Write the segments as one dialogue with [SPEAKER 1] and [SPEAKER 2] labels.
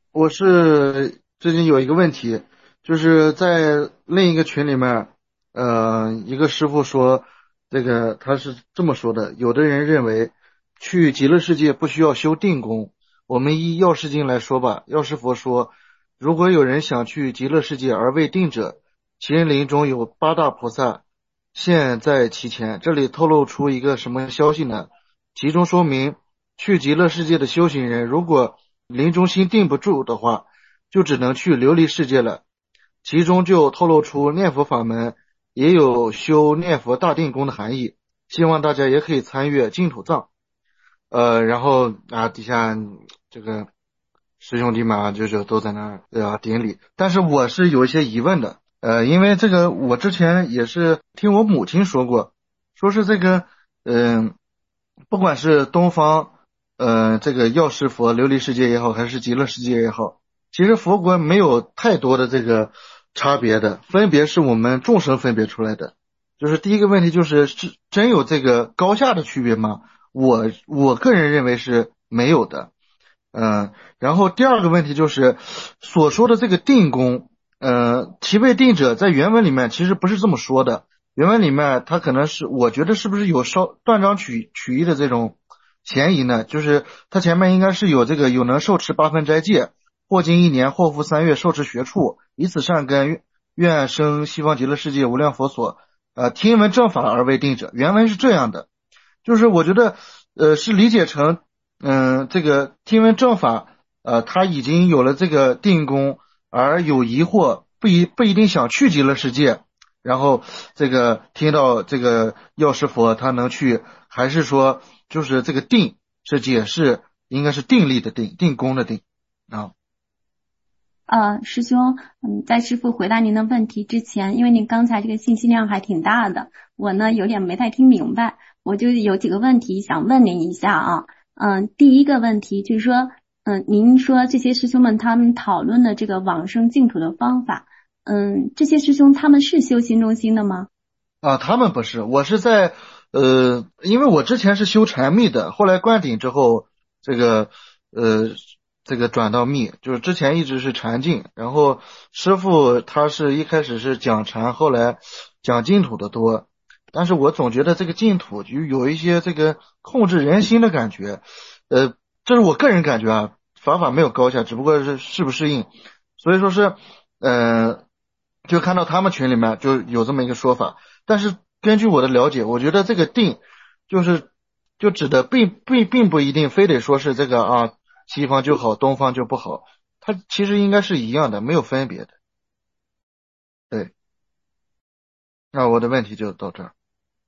[SPEAKER 1] 我是最近有一个问题，就是在另一个群里面，一个师傅说，这个他是这么说的：有的人认为去极乐世界不需要修定功。我们依药师经来说吧，药师佛说，如果有人想去极乐世界而未定者，其人临终有八大菩萨现在其前。这里透露出一个什么消息呢？其中说明，去极乐世界的修行人，如果临终心定不住的话，就只能去琉璃世界了。其中就透露出念佛法门也有修念佛大定功的含义，希望大家也可以参阅净土藏。然后底下这个师兄弟们就都在那儿顶礼，但是我是有一些疑问的。因为这个我之前也是听我母亲说过，说是这个嗯、不管是东方这个药师佛琉璃世界也好，还是极乐世界也好，其实佛国没有太多的这个差别的，分别是我们众生分别出来的。就是第一个问题是真有这个高下的区别吗？我个人认为是没有的。然后第二个问题就是所说的这个定功，其位定者在原文里面其实不是这么说的。原文里面它可能是我觉得是不是有稍断章取义的这种嫌疑呢？就是它前面应该是有这个有能受持八分斋戒，或经一年，或服3月，受持学处，以此善根，愿生西方极乐世界无量佛所。听闻正法而为定者，原文是这样的。就是我觉得是理解成这个听闻正法，他已经有了这个定功，而有疑惑，不一定想去极乐世界，然后这个听到这个药师佛他能去，还是说就是这个定是解释应该是定力的定，定功的定啊。
[SPEAKER 2] 师兄，在师傅回答您的问题之前，因为您刚才这个信息量还挺大的，我呢有点没太听明白，我就有几个问题想问您一下啊。第一个问题就是说，您说这些师兄们他们讨论的这个往生净土的方法，这些师兄他们是修心中心的吗？
[SPEAKER 1] 他们不是，我是在因为我之前是修禅密的，后来灌顶之后，这个呃这个转到密，就是之前一直是禅净，然后师傅他是一开始是讲禅，后来讲净土的多，但是我总觉得这个净土就有一些这个控制人心的感觉，呃，这是我个人感觉啊，法没有高下，只不过是适不适应，所以说是呃，就看到他们群里面就有这么一个说法。但是根据我的了解，我觉得这个定就是就指的并不一定非得说是这个西方就好，东方就不好，它其实应该是一样的，没有分别的。对，那我的问题就到这儿。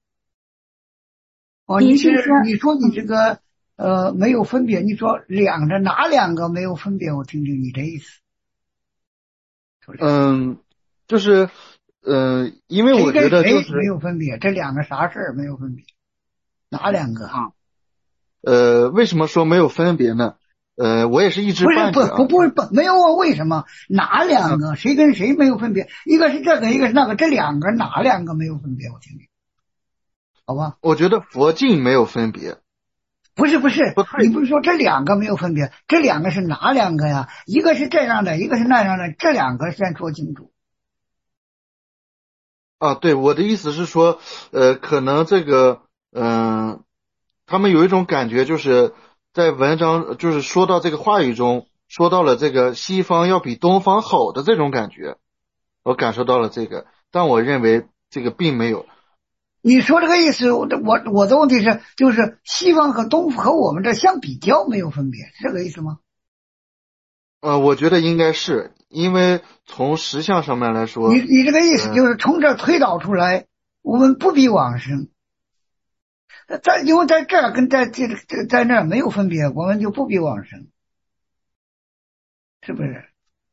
[SPEAKER 3] 哦，
[SPEAKER 2] 您是说，
[SPEAKER 3] 你说你这个没有分别，你说哪两个没有分别？我听听你的意思。说两个，
[SPEAKER 1] 嗯，就是因为我觉
[SPEAKER 3] 谁跟
[SPEAKER 1] 得就是
[SPEAKER 3] 谁没有分别？这两个啥事儿没有分别？哪两个？
[SPEAKER 1] 为什么说没有分别呢？我也是一知
[SPEAKER 3] 不是
[SPEAKER 1] 半解啊。
[SPEAKER 3] 没有问为什么哪两个谁跟谁没有分别？一个是这个，一个是那个，这两个哪两个没有分别？我听听，好吧？
[SPEAKER 1] 我觉得佛境没有分别。
[SPEAKER 3] 不是，
[SPEAKER 1] 不对。
[SPEAKER 3] 你不是说这两个没有分别？这两个是哪两个呀？一个是这样的，一个是那样的，这两个先说清楚。
[SPEAKER 1] 对，我的意思是说，可能这个，他们有一种感觉，就是在文章，就是说到这个话语中，说到了这个西方要比东方好的这种感觉，我感受到了这个，但我认为这个并没有。
[SPEAKER 3] 你说这个意思，我的问题是，就是西方和东方和我们这相比较没有分别，是这个意思吗？
[SPEAKER 1] 我觉得应该是因为从实相上面来说，
[SPEAKER 3] 你这个意思就是从这推导出来，我们不比往生，因为在这儿跟在那儿没有分别，我们就不比往生，是不是？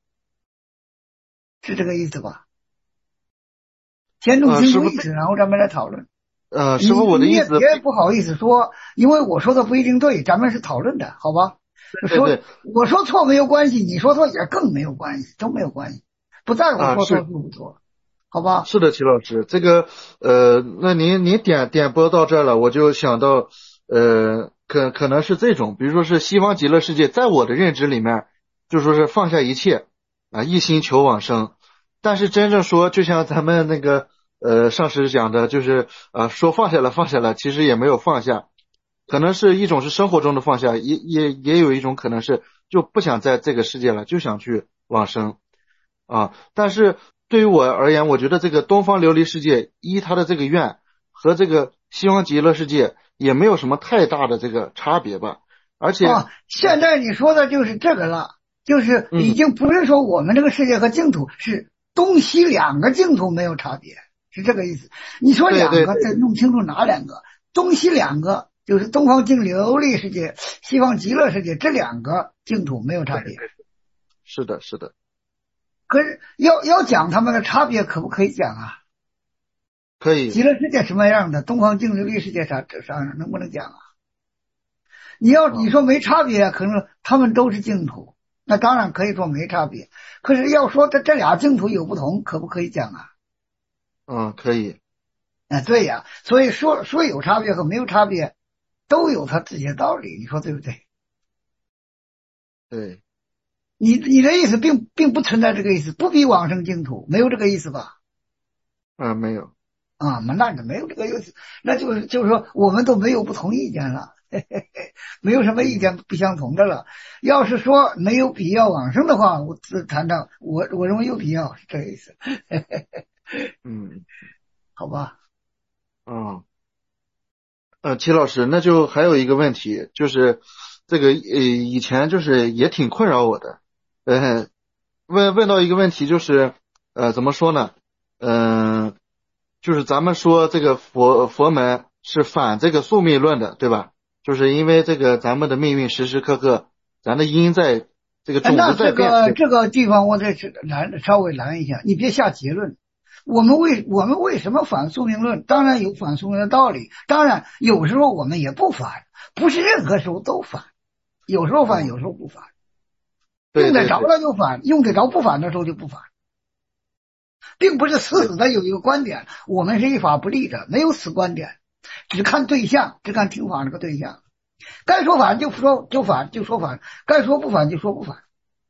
[SPEAKER 3] 是这个意思吧？先弄清
[SPEAKER 1] 师傅，
[SPEAKER 3] 楚意思，然后咱们来讨论。
[SPEAKER 1] 师傅，我的
[SPEAKER 3] 你也
[SPEAKER 1] 意思，
[SPEAKER 3] 别不好意思说，因为我说的不一定对，咱们是讨论的，好吧？说
[SPEAKER 1] 对对
[SPEAKER 3] 我说错没有关系，你说错也更没有关系，都没有关系，不在乎说错
[SPEAKER 1] 是。
[SPEAKER 3] 对不错，好吧？
[SPEAKER 1] 是的，齐老师，这个那您点播到这儿了，我就想到可能是这种，比如说是西方极乐世界，在我的认知里面， 就说是放下一切啊，一心求往生。但是真正说，就像咱们那个上师讲的，就是说放下了放下了，其实也没有放下，可能是一种是生活中的放下，也有一种可能是就不想在这个世界了，就想去往生啊。但是对于我而言，我觉得这个东方琉璃世界他的这个愿和这个西方极乐世界也没有什么太大的这个差别吧。而且
[SPEAKER 3] 现在你说的就是这个了，就是已经不是说我们这个世界和净土是东西两个净土没有差别，是这个意思。你说两个，再弄清楚哪两个？东西两个就是东方净琉璃世界、西方极乐世界，这两个净土没有差别。
[SPEAKER 1] 是的，是的。
[SPEAKER 3] 可是要讲他们的差别，可不可以讲啊？
[SPEAKER 1] 可以。
[SPEAKER 3] 极乐世界什么样的，东方净琉璃世界啥能不能讲啊？你说没差别，可能他们都是净土，那当然可以说没差别。可是要说这俩净土有不同，可不可以讲啊？
[SPEAKER 1] 可以。
[SPEAKER 3] 对呀，所以说有差别和没有差别，都有它自己的道理，你说对不对？
[SPEAKER 1] 对。
[SPEAKER 3] 你的意思并不存在这个意思，不比往生净土，没有这个意思吧？
[SPEAKER 1] 没有。
[SPEAKER 3] 那没有这个意思，那就是说我们都没有不同意见了。没有什么意见不相同的了。要是说没有必要往生的话，我谈到我认为有必要，是这个意思。好吧。
[SPEAKER 1] 齐老师，那就还有一个问题，就是这个以前就是也挺困扰我的。问到一个问题，就是怎么说呢？就是咱们说这个佛门是反这个宿命论的，对吧？就是因为这个咱们的命运时时刻刻，咱的因在这个种子在变。
[SPEAKER 3] 那这个地方我得稍微拦一下，你别下结论。我们为什么反宿命论？当然有反宿命的道理，当然有时候我们也不反，不是任何时候都反，有时候反，有时候不反。用得着了就反，用得着不反的时候就不反，并不是死的有一个观点，我们是一法不立的，没有死观点。只看对象，只看听法这个对象，该说反就反，就说反，该说不反就说不反。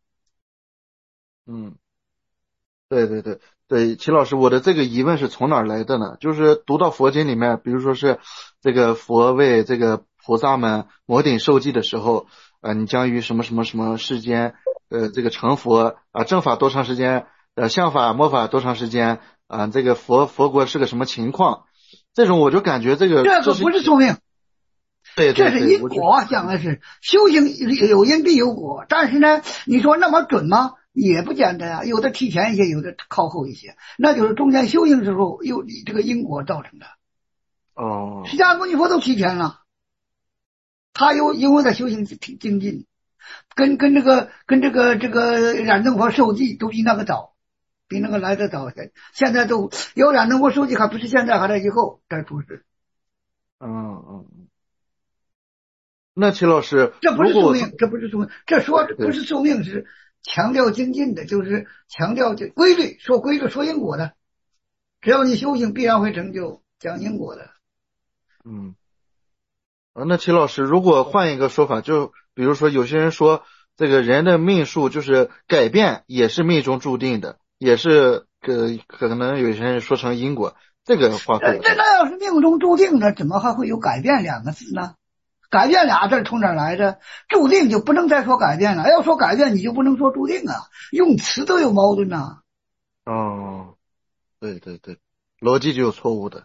[SPEAKER 1] 对，齐老师，我的这个疑问是从哪儿来的呢？就是读到佛经里面，比如说是这个佛为这个菩萨们摩顶受记的时候，你将于什么什么什么世间，这个成佛正法多长时间，相法末法多长时间这个佛国是个什么情况？这种我就感觉这个
[SPEAKER 3] 不是宿命，
[SPEAKER 1] 对，
[SPEAKER 3] 这是因果，讲的是修行有因必有果。但是呢，你说那么准吗？也不简单啊，有的提前一些，有的靠后一些，那就是中间修行的时候有这个因果造成的。释迦牟尼佛都提前了，他因为他修行精进，跟这个燃灯佛受记都比那个早。比那个来得早，现在都有燃灯佛受记，还不是现在，还在以后再出世。
[SPEAKER 1] 那齐老师，
[SPEAKER 3] 这不是宿命，这说不是宿命，是强调精进的，就是强调这规律，说规律，说因果的。只要你修行，必然会成就，讲因果的。
[SPEAKER 1] 那齐老师，如果换一个说法，就比如说有些人说，这个人的命数就是改变，也是命中注定的。也是可能有些人说成因果，这个话会。
[SPEAKER 3] 那要是命中注定的，怎么还会有改变两个字呢？改变俩字从哪来的？注定就不能再说改变了，要说改变你就不能说注定啊，用词都有矛盾呐。
[SPEAKER 1] 对，逻辑就有错误的。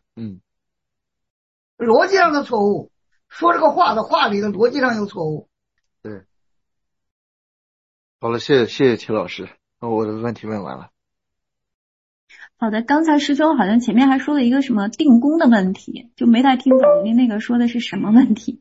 [SPEAKER 3] 逻辑上的错误，说这个话的话里的逻辑上有错误。
[SPEAKER 1] 对。好了，谢谢齐老师，我的问题问完了。
[SPEAKER 2] 好的，刚才师兄好像前面还说了一个什么定功的问题，就没太听懂您那个说的是什么问题。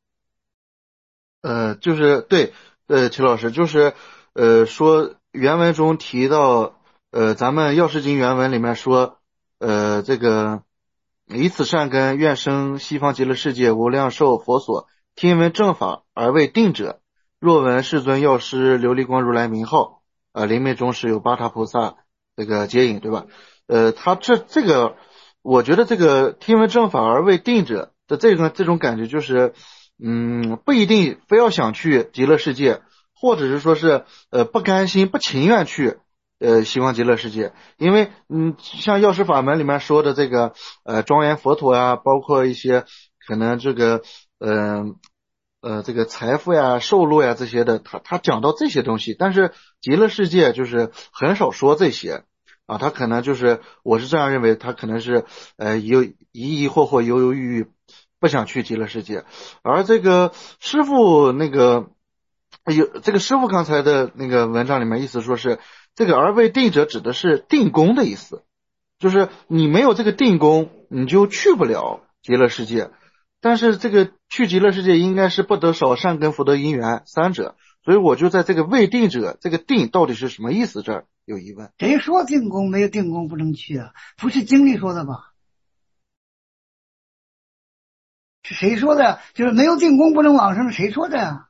[SPEAKER 1] 就是对，齐老师就是说原文中提到咱们药师经原文里面说这个以此善根愿生西方极乐世界无量寿佛所，听闻正法而未定者，若闻世尊药师琉璃光如来名号临命中时有八塔菩萨这个接引，对吧？他这个我觉得这个听闻正法而未定者的这种感觉就是不一定非要想去极乐世界， 或者是说是不甘心不情愿去西方极乐世界。因为像药师法门里面说的这个庄严佛陀啊，包括一些可能这个这个财富呀、寿禄呀这些的，他讲到这些东西，但是极乐世界就是很少说这些啊，他可能就是我是这样认为，他可能是疑惑、犹犹豫豫，不想去极乐世界。而这个师傅这个师傅刚才的那个文章里面意思说是这个而未定者指的是定功的意思，就是你没有这个定功，你就去不了极乐世界。但是这个去极乐世界应该是不得少善根福德因缘三者，所以我就在这个未定者，这个定到底是什么意思这儿有疑问。
[SPEAKER 3] 谁说定功没有定功不能去啊？不是经里说的吧？是谁说的？就是没有定功不能往生，谁说的呀？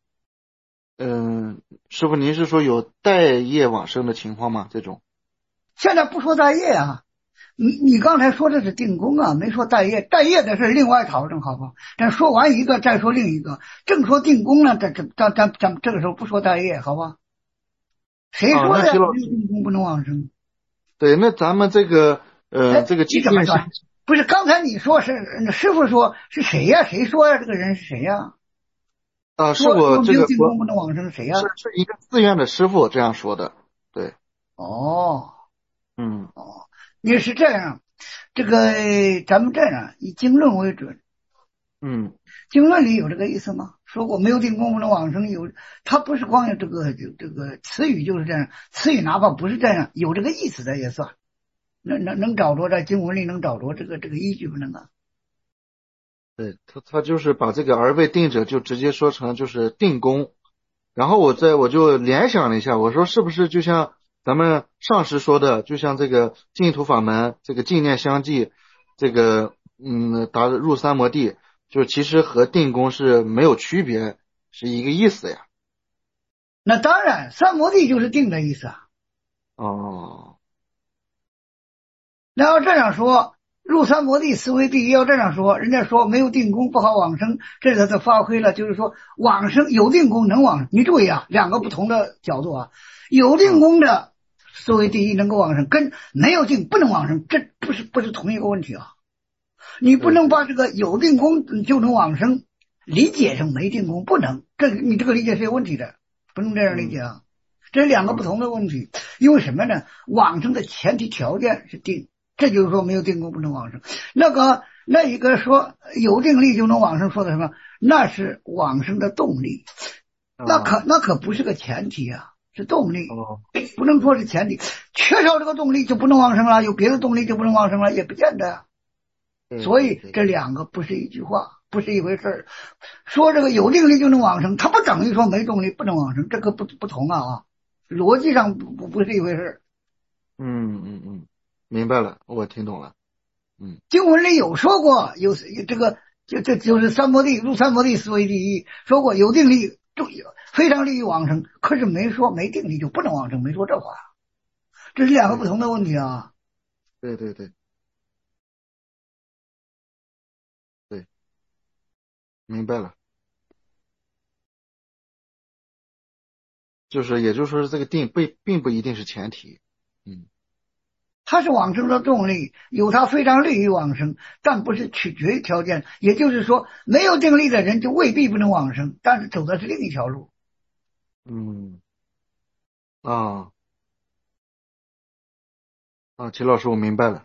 [SPEAKER 1] 师傅您是说有带业往生的情况吗？这种
[SPEAKER 3] 现在不说大业啊，你刚才说的是定功啊，没说带业，带业的事另外讨论好吧？咱说完一个再说另一个，正说定功呢，咱这个时候不说带业好吧？谁说的没有定功不能往生？
[SPEAKER 1] 对，那咱们这个这个
[SPEAKER 3] 你怎么说？不是刚才你说是师傅说是谁呀？谁说呀？这个人是谁呀？
[SPEAKER 1] 是我这个
[SPEAKER 3] 定功不能往生谁呀？
[SPEAKER 1] 是一个寺院的师傅这样说的。对，
[SPEAKER 3] 你是这样，这个咱们这样以经论为准。经论里有这个意思吗？说过没有定功不能往生，他不是光有这个词语就是这样，词语哪怕不是这样，有这个意思的也算。能找着在经文里能找着这个依据不能啊？
[SPEAKER 1] 对，他就是把这个而未定者就直接说成就是定功，然后我就联想了一下，我说是不是就像咱们上师说的，就像这个净土法门这个净念相继，这个达入三摩地，就其实和定功是没有区别，是一个意思呀。
[SPEAKER 3] 那当然，三摩地就是定的意思啊。那要这样说，入三摩地思维第一，要这样说，人家说没有定功不好往生，这个他发挥了，就是说往生有定功能往生。你注意啊，两个不同的角度啊，有定功的思维第一能够往生，跟没有定不能往生，这不是同一个问题啊。你不能把这个有定功就能往生理解成没定功不能，你这个理解是有问题的，不能这样理解啊。这是两个不同的问题，因为什么呢？往生的前提条件是定。这就是说没有定功不能往生。那一个说有定力就能往生，说的什么？那是往生的动力，那可不是个前提啊，是动力，不能说是前提。缺少这个动力就不能往生了，有别的动力就不能往生了，也不见得。所以这两个不是一句话，不是一回事。说这个有定力就能往生，它不等于说没动力不能往生，这个不同啊，逻辑上不是一回事。
[SPEAKER 1] 明白了，我听懂了。
[SPEAKER 3] 经文里有说过，有这个就是三摩地入三摩地思维第一，说过有定力非常利于往生，可是没说没定力就不能往生，没说这话，这是两个不同的问题啊。
[SPEAKER 1] 对，明白了。也就是说这个定并不一定是前提。
[SPEAKER 3] 它是往生的动力，有它非常利于往生，但不是取决于条件。也就是说，没有定力的人就未必不能往生，但是走的是另一条路。
[SPEAKER 1] 齐老师，我明白了。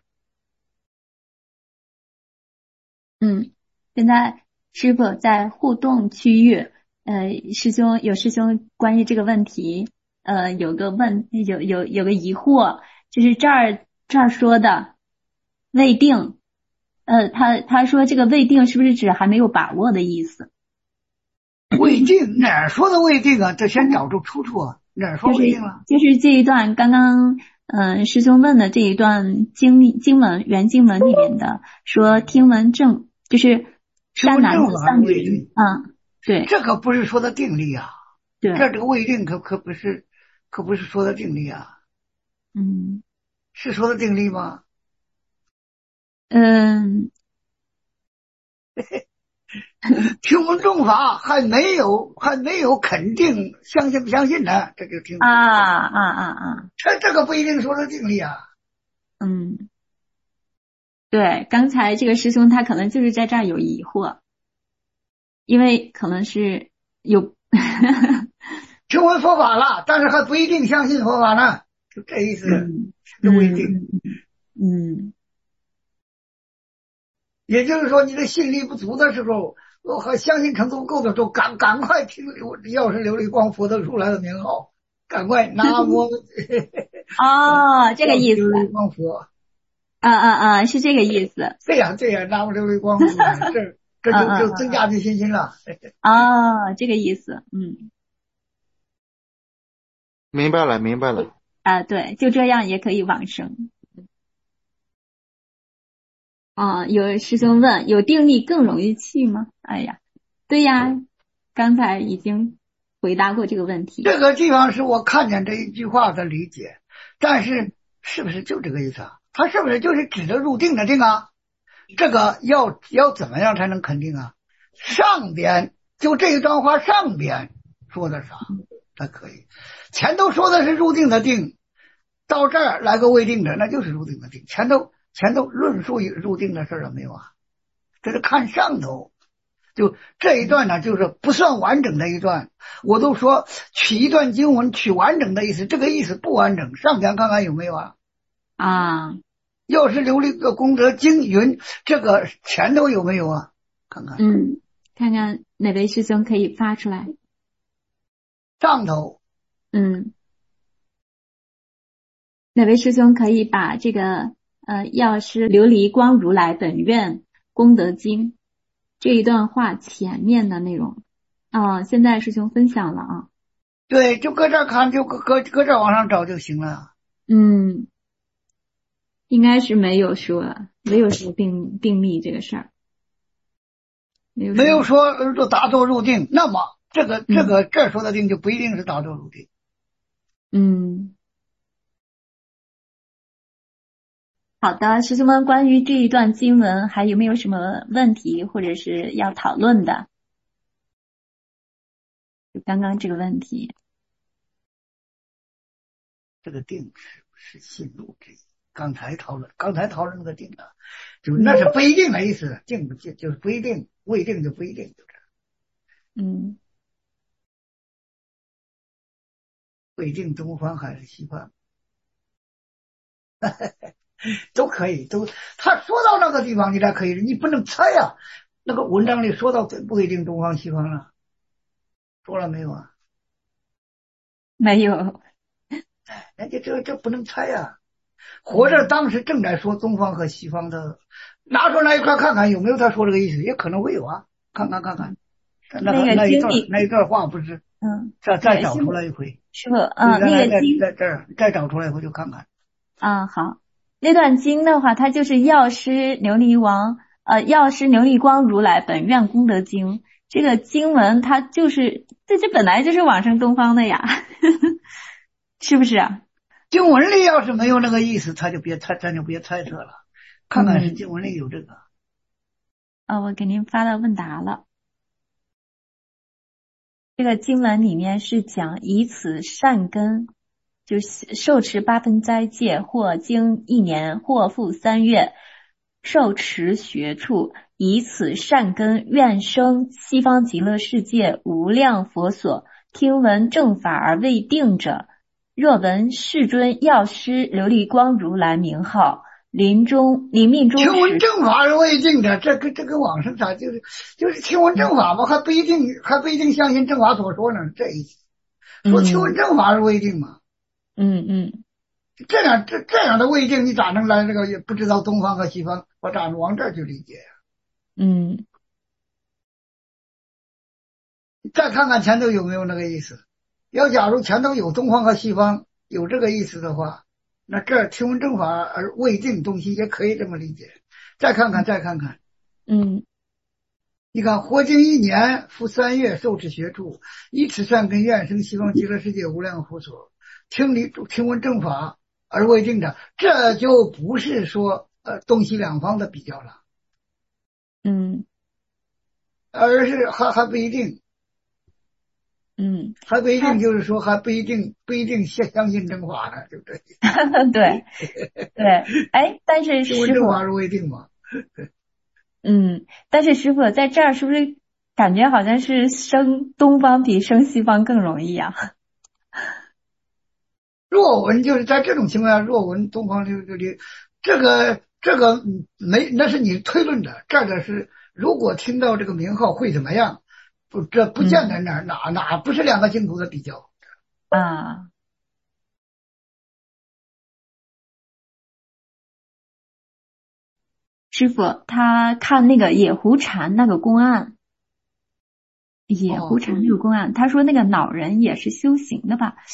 [SPEAKER 2] 现在师傅在互动区域，有师兄关于这个问题，有个疑惑，就是这儿说的未定，他说这个未定是不是指还没有把握的意思？
[SPEAKER 3] 未定哪儿说的未定啊？这先找出出处啊，哪儿说未定了？
[SPEAKER 2] 就是这一段刚刚师兄问的这一段经文原经文里面的，说听闻正就是山南子三云对，
[SPEAKER 3] 这可不是说的定力啊。
[SPEAKER 2] 对，
[SPEAKER 3] 这个未定可不是说的定力啊。是说的定力吗？ 听闻正法还没有肯定相信不相信呢，这就听这个不一定说是定力啊。
[SPEAKER 2] 对，刚才这个师兄他可能就是在这儿有疑惑，因为可能是有
[SPEAKER 3] 听闻佛法了，但是还不一定相信佛法呢，就这意思，这不一定。也就是说，你的信力不足的时候，和相信程度不够的时候，赶快听药师琉璃光佛得如来的名号，赶快南无
[SPEAKER 2] 这个意思。
[SPEAKER 3] 琉璃光佛。
[SPEAKER 2] 是这个意思。
[SPEAKER 3] 对呀，南无琉璃光佛，这就增加你信心了。
[SPEAKER 2] 这个意思。
[SPEAKER 1] 明白了。
[SPEAKER 2] 对，就这样也可以往生。有师兄问，有定力更容易去吗？哎呀，对呀，刚才已经回答过这个问题。
[SPEAKER 3] 这个地方是我看见这一句话的理解，但是是不是就这个意思啊？他是不是就是指的入定的定啊？这个要怎么样才能肯定啊？上边就这一段话上边说的啥才可以？前头说的是入定的定，到这儿来个未定的，那就是入定的定。前头论述入定的事了没有啊？这是看上头，就这一段呢，就是不算完整的一段。我都说取一段经文取完整的意思，这个意思不完整，上边看看有没有啊？要是琉璃功德经云，这个前头有没有啊？看看，
[SPEAKER 2] 看看哪位师兄可以发出来。
[SPEAKER 3] 上头，
[SPEAKER 2] 哪位师兄可以把这个药师琉璃光如来本愿功德经这一段话前面的内容现在师兄分享了啊。
[SPEAKER 3] 对，就搁这儿看，就搁这儿往上找就行了。
[SPEAKER 2] 应该是没有说定力这个事儿，没有
[SPEAKER 3] 说就打坐入定，那么这这说的定就不一定是打坐入定。
[SPEAKER 2] 好的，师兄们，关于这一段经文还有没有什么问题或者是要讨论的？就刚刚这个问题，
[SPEAKER 3] 这个定是不是信入之意？刚才讨论那个定啊，就那是不一定的意思，定不定就是不一定，未定就不一定，就这样。未定东方还是西方？都可以，他说到那个地方你才可以，你不能猜啊。那个文章里说到不一定东方西方了，说了没有啊？
[SPEAKER 2] 没有。
[SPEAKER 3] 那就这不能猜啊。活着当时正在说东方和西方的，拿出来一块看看有没有他说这个意思，也可能会有啊。看看那一段话不是再找出来一回。
[SPEAKER 2] 师傅那个经
[SPEAKER 3] 在这儿再找出来一回就看看。
[SPEAKER 2] 好，那段经的话，它就是药师琉璃光如来本愿功德经。这个经文它就是这本来就是往生东方的呀是不是啊？
[SPEAKER 3] 经文里要是没有那个意思，咱就别猜测了，看看是经文里有这个。
[SPEAKER 2] 我给您发到问答了。这个经文里面是讲以此善根，就是受持8分斋戒，或经1年，或复3月，受持学处，以此善根愿生西方极乐世界无量佛所，听闻正法而未定者，若闻世尊药师琉璃光如来名号，临命终时
[SPEAKER 3] 听闻正法而未定的，这跟往生啥就是听闻正法嘛，还不一定相信正法所说呢，这意思。说听闻正法而未定嘛。这样的未定，你咋能来这个也不知道东方和西方，我咋能往这儿去理解呀？再看看前头有没有那个意思。要假如前头有东方和西方有这个意思的话，那这儿听闻正法而未定东西也可以这么理解。再看看你看活经1年，复3月，受持学处，以此善根愿生西方极乐世界无量佛所，听闻正法而未定的，这就不是说东西两方的比较了。 而是还不一定，还不一定，就是说还不一定相信正法呢，对不对？
[SPEAKER 2] 对对，哎，但是师傅，
[SPEAKER 3] 正法如为定嘛。
[SPEAKER 2] 但是师傅在这儿是不是感觉好像是生东方比生西方更容易啊？
[SPEAKER 3] 若闻就是在这种情况下，若闻东方这个没，那是你推论的。这个是如果听到这个名号会怎么样？这不见得哪不是两个净土的比较
[SPEAKER 2] 啊。师傅他看那个野狐禅那个公案，他说那个老人也是修行的吧？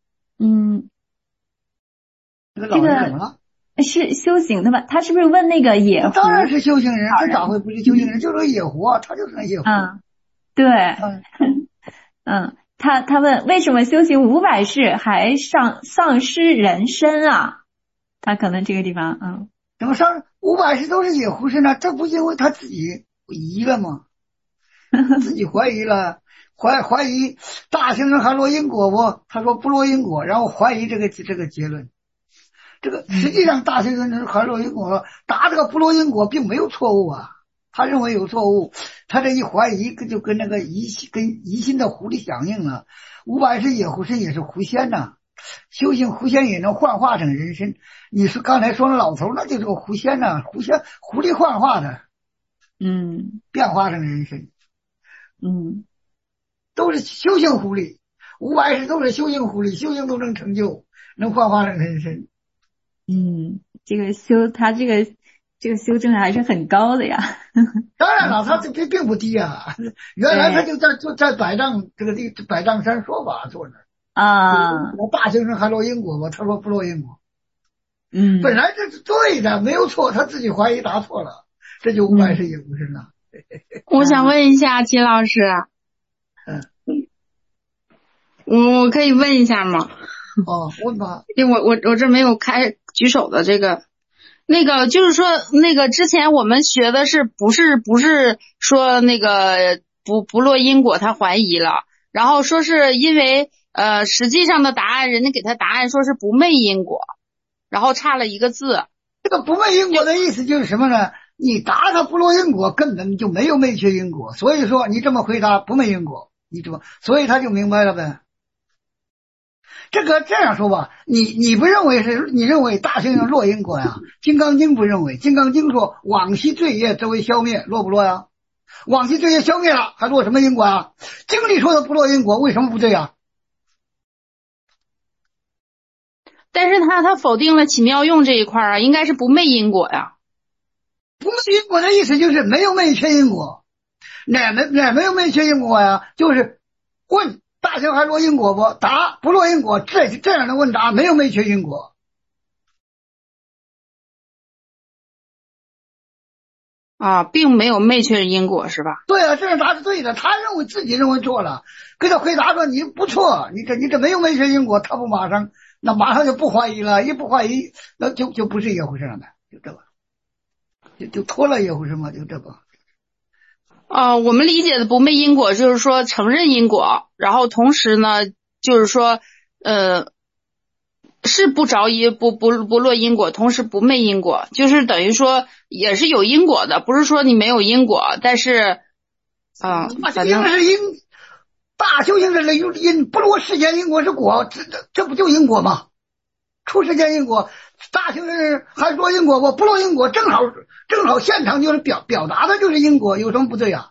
[SPEAKER 3] 这个老人怎么了？
[SPEAKER 2] 是修行的吧？他是不是问那个野狐？
[SPEAKER 3] 当然是修行人，这咋会不是修行人？就是野狐啊，他就是那野狐。
[SPEAKER 2] 对，他问为什么修行500世还丧失人身啊？他可能这个地方，
[SPEAKER 3] 怎么上500世都是野狐身呢？这不因为他自己疑了吗？自己怀疑了，怀疑大行人还落因果不？他说不落因果，然后怀疑这个结论。这个实际上大行人还落因果，答这个不落因果并没有错误啊。他认为有错误，他这一怀疑就跟那个疑心的狐狸响应了。500世野狐身也是狐仙呐，修行狐仙也能幻化成人身。你是刚才说的老头，那就是个狐仙呐，狐狸幻化的，变化成人身，都是修行狐狸，500世都是修行狐狸，修行都能成就，能幻化成人身。
[SPEAKER 2] 这个他这个修正还是很高的呀。
[SPEAKER 3] 当然了，他这并不低啊。原来他就在百丈百丈山说法坐那儿啊。大行人还落因果吗？他说不落因果。本来这是对的，没有错，他自己怀疑答错了，这就500世也不是了。
[SPEAKER 4] 我想问一下秦老师，我可以问一下吗？
[SPEAKER 3] 问吧。
[SPEAKER 4] 因为我这没有举手的这个。那个就是说，那个之前我们学的是不是说那个不落因果他怀疑了，然后说是因为实际上的答案人家给他答案说是不昧因果，然后差了一个字。
[SPEAKER 3] 这个不昧因果的意思就是什么呢？你答他不落因果根本就没有昧缺因果，所以说你这么回答不昧因果，所以他就明白了呗。这样说吧，你不认为你认为大行人落因果呀？金刚经不认为，金刚经说往昔罪业则为消灭，落不落呀？往昔罪业消灭了，还落什么因果啊？经里说的不落因果，为什么不对呀？
[SPEAKER 4] 但是他否定了起妙用这一块啊，应该是不昧因果呀。
[SPEAKER 3] 不昧因果的意思就是没有昧缺因果，哪没有昧缺因果呀？就是问大行还落因果不？答不落因果，这样的问答没有昧缺因果
[SPEAKER 4] 啊，并没有昧缺因果是吧？
[SPEAKER 3] 对啊，这样答是对的。他自己认为错了，给他回答说你不错，你这没有昧缺因果，他不马上就不怀疑了，一不怀疑那就不是一回事了呗，就这吧，就脱了一回事嘛，就这吧。
[SPEAKER 4] 我们理解的不昧因果就是说承认因果，然后同时呢就是说是不着不落因果，同时不昧因果，就是等于说也是有因果的，不是说你没有因果，但是反正
[SPEAKER 3] 是因，大修行人的因，不落世间因果是果，这不就因果吗？出世间因果，大修行人还落因果不落因果，正好现场就是表达的就是因果，有什么不对啊？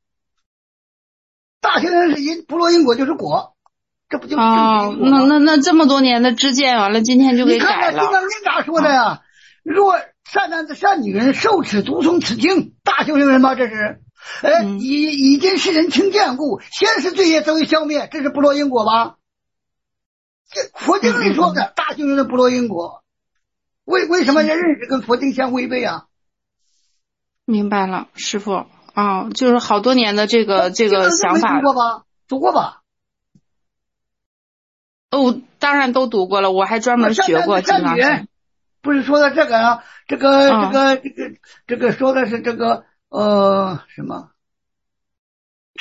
[SPEAKER 3] 大修行人是因，不落因果就是果，这不就
[SPEAKER 4] 那这么多年的知见，完了今天就给改了。
[SPEAKER 3] 你看看金刚经咋说的呀？若善男子善女人受持读诵此经，大修行人吗？这是以今世人轻见故，先是罪业则为消灭，这是不落因果吧？这佛经里说的大修行人不落因果，为什么人认识跟佛经相违背啊？
[SPEAKER 4] 明白了，师父就是好多年的这个想法。
[SPEAKER 3] 读过吧？
[SPEAKER 4] 当然都读过了，我还专门学过金刚经。
[SPEAKER 3] 不是说的这个啊，这个说的是这个什么？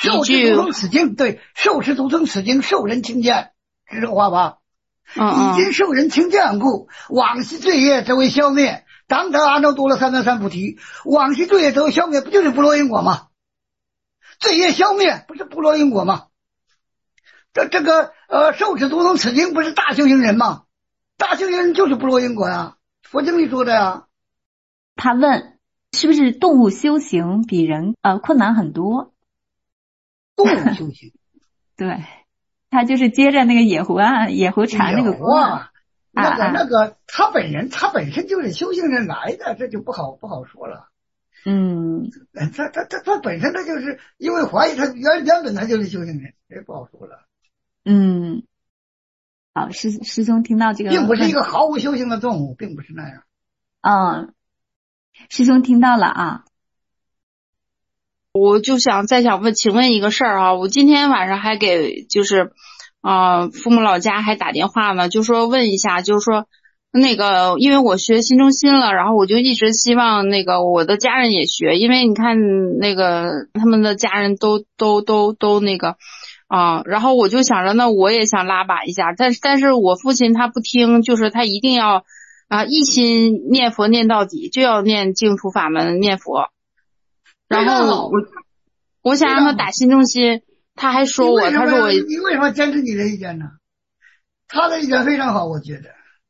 [SPEAKER 3] 受持独生此经，对，受持独生此经，受人轻贱，是这个话吧？已今受人轻贱故，往昔罪业则为消灭，当得阿耨多罗三藐三菩提。往昔罪业则为消灭，不就是不落因果吗？罪业消灭不是不落因果吗？这个受持独生此经不是大修行人吗？大修行人就是不落因果呀，佛经里说的呀。
[SPEAKER 2] 他问是不是动物修行比人困难很多？
[SPEAKER 3] 动物修行
[SPEAKER 2] 对，他就是接着那个野狐禅那个故事
[SPEAKER 3] 那个他本身就是修行人来的，这就不好说了。他本身他就是因为怀疑，他原本他就是修行人，这不好说了。
[SPEAKER 2] 好，师兄听到这个，
[SPEAKER 3] 并不是一个毫无修行的动物，并不是那样。
[SPEAKER 2] 师兄听到了啊。
[SPEAKER 4] 我就请问一个事儿啊，我今天晚上还给父母老家还打电话呢，就说问一下，就是说那个因为我学新中心了，然后我就一直希望那个我的家人也学，因为你看那个他们的家人都那个然后我就想着那我也想拉拔一下，但是我父亲他不听，就是他一定要一心念佛念到底，就要念净土法门念佛。然后我想让他打新中心，他还说我，他说我，
[SPEAKER 3] 你为什么坚持你的意见呢？他的意见非常好，我觉得，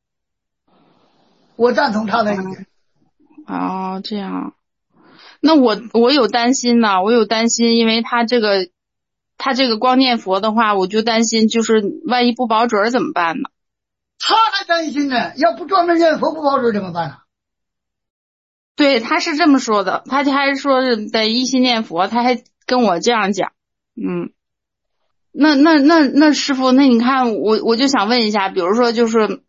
[SPEAKER 3] 我赞同他的意见。
[SPEAKER 4] 这样，那我有担心呢，因为他这个光念佛的话，我就担心就是万一不保准怎么办呢？
[SPEAKER 3] 他还担心呢，要不专门念佛不保准怎么办呢？
[SPEAKER 4] 对，他是这么说的，他还说是得一心念佛，他还跟我这样讲。那师父，那你看我就想问一下，比如说就是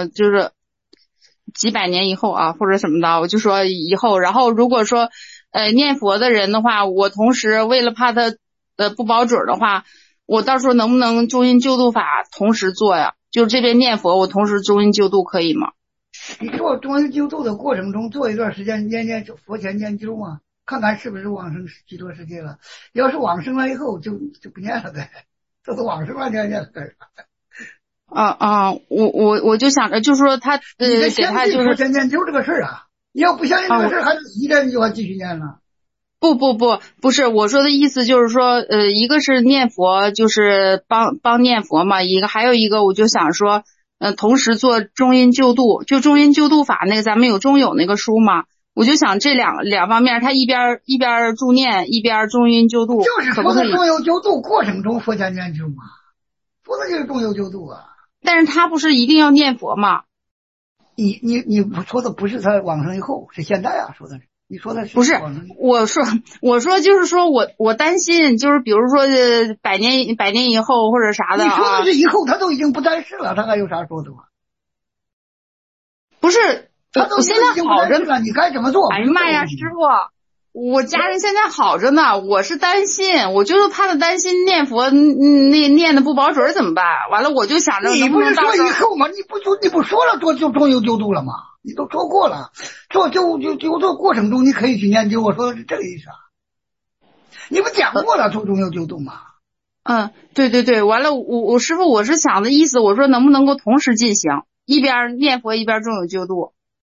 [SPEAKER 4] 几百年以后啊，或者什么的，我就说以后，然后如果说念佛的人的话，我同时为了怕他不保准的话，我到时候能不能中阴救度法同时做呀？就这边念佛，我同时中阴救度可以吗？
[SPEAKER 3] 你做中阴救度的过程中，做一段时间念佛前念经嘛，看看是不是往生极乐世界了。要是往生了以后，就不念了呗。这都往生了，念了干啥？
[SPEAKER 4] 我就想着，就是说他给他就是
[SPEAKER 3] 佛前念经这个事儿啊，你要不相信这个事儿，还能一念就要继续念了。
[SPEAKER 4] 不是，我说的意思就是说，一个是念佛，就是帮念佛嘛，还有一个我就想说。同时做中阴救度，就中阴救度法那个咱们有中有那个书嘛，我就想这两方面，他一边助念一边中阴救度，
[SPEAKER 3] 就是说的中阴救度过程中佛前念经嘛，说的就是中阴救度啊。
[SPEAKER 4] 但是他不是一定要念佛吗？
[SPEAKER 3] 你说的不是他往生以后，是现在啊，说的是。你说的是
[SPEAKER 4] 不是？我说就是说我担心，就是比如说百年以后或者啥的。
[SPEAKER 3] 你说的是以后他都已经不在世了，他还有啥说的吗？
[SPEAKER 4] 不是，
[SPEAKER 3] 他都
[SPEAKER 4] 现在好着
[SPEAKER 3] 呢，你该怎么做？
[SPEAKER 4] 哎呀妈呀，师傅，我家人现在好着呢，我是担心，我就是怕他担心念佛念的不保准怎么办？完了我就想着
[SPEAKER 3] 你不是说以后吗？你不说了做就中阴救度了吗？你都说过了，做救过程中你可以去研究，我说的是这个意思啊。你不讲过了做中阴救度吗？
[SPEAKER 4] 对，完了我师父我是想的意思，我说能不能够同时进行，一边念佛一边中有救度。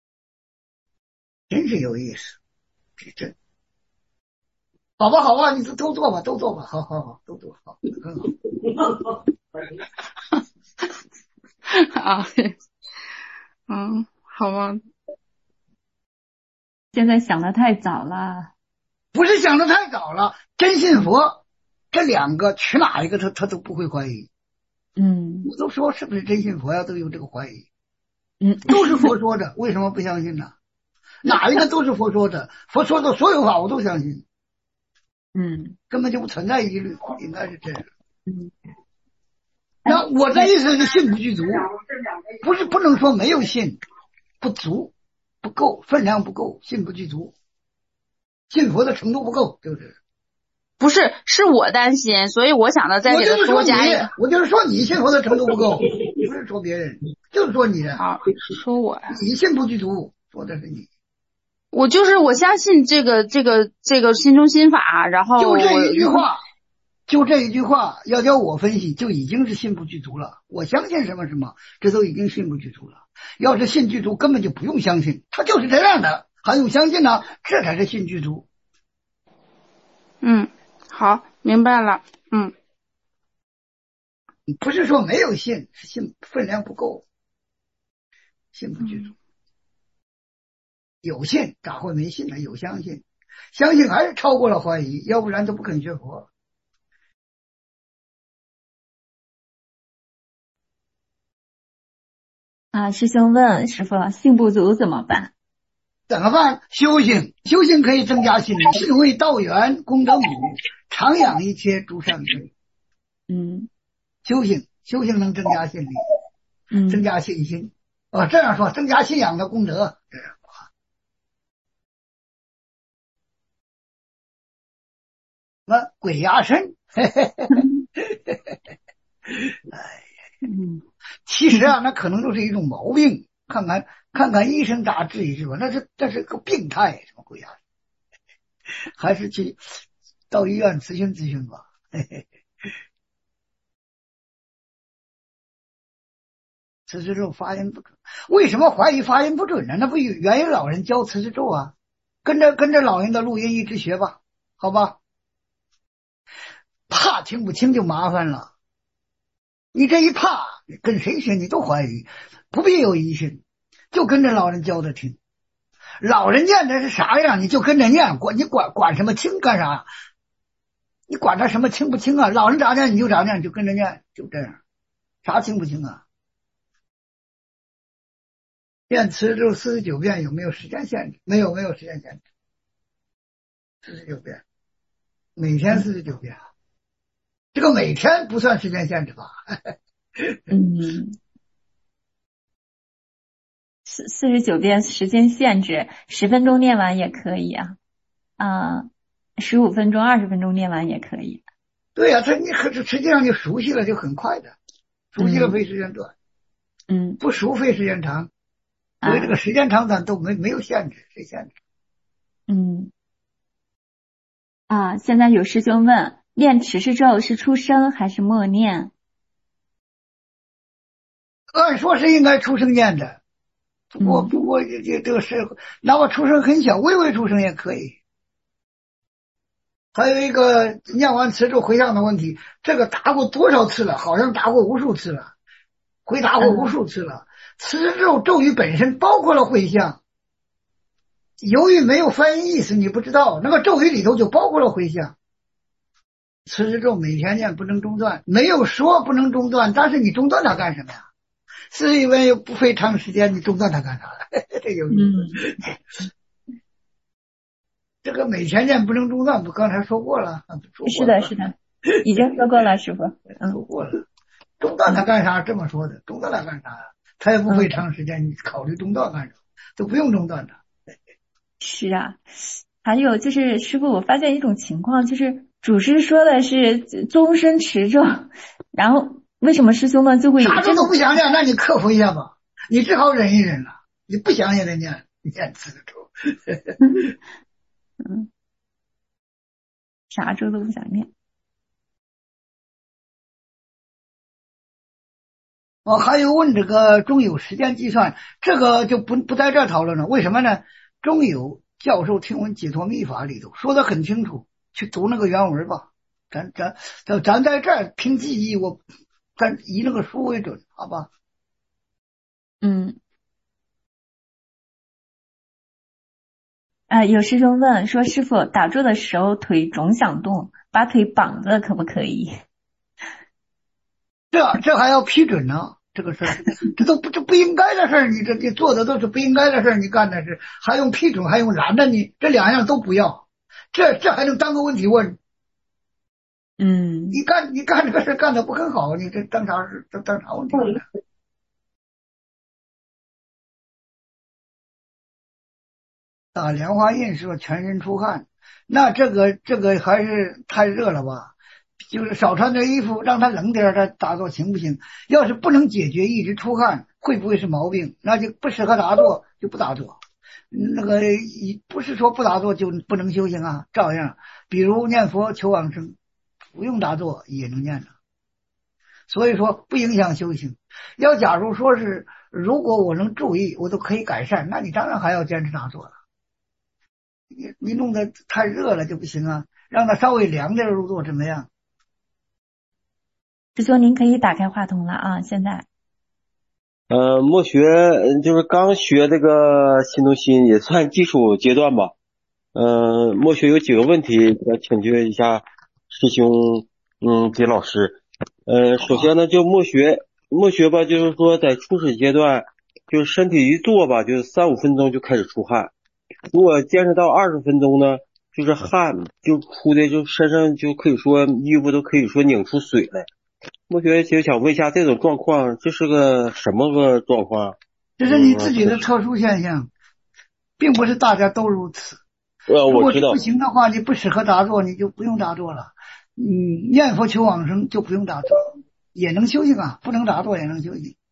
[SPEAKER 3] 真是有意思，这好吧，你都做吧，好，都做好，很好。
[SPEAKER 4] 好吧，
[SPEAKER 2] 现在想的太早了。
[SPEAKER 3] 不是想的太早了，真信佛这两个取哪一个他都不会怀疑。我都说是不是真信佛呀，都有这个怀疑。都是佛说的，为什么不相信呢？哪一个都是佛说的，佛说的所有法我都相信。根本就不存在疑虑，应该是这样。那我的意思是信不具足，不能说没有信，不足不够，分量不够，信不具足，信佛的程度不够，对不对？
[SPEAKER 4] 不是，是我担心，所以我想着再给他多加一个。
[SPEAKER 3] 我就是说你信佛的程度不够，不是说别人，就是说你。
[SPEAKER 4] 好，说我呀。
[SPEAKER 3] 你信不具足，说的是你。
[SPEAKER 4] 我相信这个心中心法，然后
[SPEAKER 3] 就这一句话， 就这一句话，要叫我分析，就已经是信不具足了。我相信什么什么，这都已经信不具足了。要是信具足，根本就不用相信，他就是这样的，还用相信呢？这才是信具足。
[SPEAKER 4] 好，明白了。
[SPEAKER 3] 不是说没有信，是信分量不够，信不具足。有信咋会没信呢？有相信，相信还是超过了怀疑，要不然都不肯学佛。
[SPEAKER 2] 师兄问师父，信不足怎么办？
[SPEAKER 3] 怎么办？修行，修行可以增加信力，信为道源，功德母，常养一切诸善根。修行能增加信力，增加信心。这样说，增加信仰的功德。这样什么鬼压身？其实啊，那可能就是一种毛病。看看医生咋治一治吧，这是个病态，什么鬼压身？还是去到医院咨询咨询吧。辞职咒发音不准，为什么怀疑发音不准呢？那不原有老人教辞职咒啊，跟着老人的录音一直学吧，好吧？怕听不清就麻烦了，你这一怕，跟谁学你都怀疑，不必有疑心，就跟着老人教的听。老人念的是啥样，你就跟着念，你管什么清干啥？你管他什么清不清啊？老人咋念你就咋念，就跟着念，就这样，啥清不清啊？念辞咒49遍有没有时间限制？没有时间限制。49遍，每天49遍，这个每天不算时间限制吧
[SPEAKER 2] ？49遍时间限制，10分钟念完也可以啊，15分钟、20分钟念完也可以。
[SPEAKER 3] 对呀，你实际上就熟悉了，就很快的，熟悉了费时间短，不熟费时间长。所以这个时间长短都没有限制，谁限制？
[SPEAKER 2] 现在有师兄问，念持世咒是出声还是默念？
[SPEAKER 3] 按说是应该出声念的，不过这个是哪怕出声很小，微微出声也可以。还有一个念完持咒回向的问题，这个答过多少次了？好像答过无数次了，回答过无数次了。持咒咒语本身包括了回向，由于没有翻译意思你不知道，那个咒语里头就包括了回向。持咒每天念不能中断，没有说不能中断，但是你中断它干什么呀？是因为不费长时间，你中断它干啥？这有意思。这个每天念不能中断，不刚才说过了？
[SPEAKER 2] 是的，已经说过了，师傅。
[SPEAKER 3] 说过了。中断它干啥？这么说的，中断它干啥呀？它也不费长时间，你考虑中断干什么？都不用中断它。
[SPEAKER 2] 是啊，还有就是师傅，我发现一种情况，就是主师说的是终身持咒，然后为什么师兄们就会有
[SPEAKER 3] 啥咒都不想念？那你克服一下吧，你只好忍一忍了，你不想也得念辞咒。
[SPEAKER 2] 啥咒都不想念。
[SPEAKER 3] 还有问这个中有时间计算，这个就不在这儿讨论了。为什么呢？中有教授听闻解脱密法里头说得很清楚，去读那个原文吧。咱在这儿凭记忆，咱以那个书为准，好吧？
[SPEAKER 2] 有师兄问说，师傅打坐的时候腿总想动，把腿绑着可不可以？
[SPEAKER 3] 这还要批准呢？这个事儿，这不应该的事儿，你这做的都是不应该的事儿，你干的是还用批准，还用拦着你，这两样都不要，这还能当个问题问？你干这个事儿干的不很好，你这当啥问题呢？打莲花印是吧？全身出汗，那这个还是太热了吧？就是少穿点衣服，让它冷点，它打坐行不行？要是不能解决一直出汗，会不会是毛病？那就不适合打坐，就不打坐。那个不是说不打坐就不能修行啊，照样。比如念佛求往生， 不用打坐也能念的。所以说不影响修行。要假如说是如果我能注意，我都可以改善，那你当然还要坚持打坐了。你弄得太热了就不行啊，让它稍微凉点入座怎么样？
[SPEAKER 2] 师兄您可以打开话筒了啊，现在。
[SPEAKER 5] 默学就是刚学这个心动心，也算基础阶段吧。默学有几个问题想请教一下师兄，给老师。首先呢，就默学吧，就是说在初始阶段，就是身体一坐吧，就是3-5分钟就开始出汗。如果坚持到20分钟呢，就是汗就出的就身上就可以说衣服都可以说拧出水来。默学就想问一下，这种状况这是个什么个状况？
[SPEAKER 3] 这是你自己的特殊现象，并不是大家都如此。
[SPEAKER 5] 我知道。
[SPEAKER 3] 如果不行的话，你不适合打坐，你就不用打坐了。念佛求往生就不用打坐，也能修行啊，不能打坐也能修行。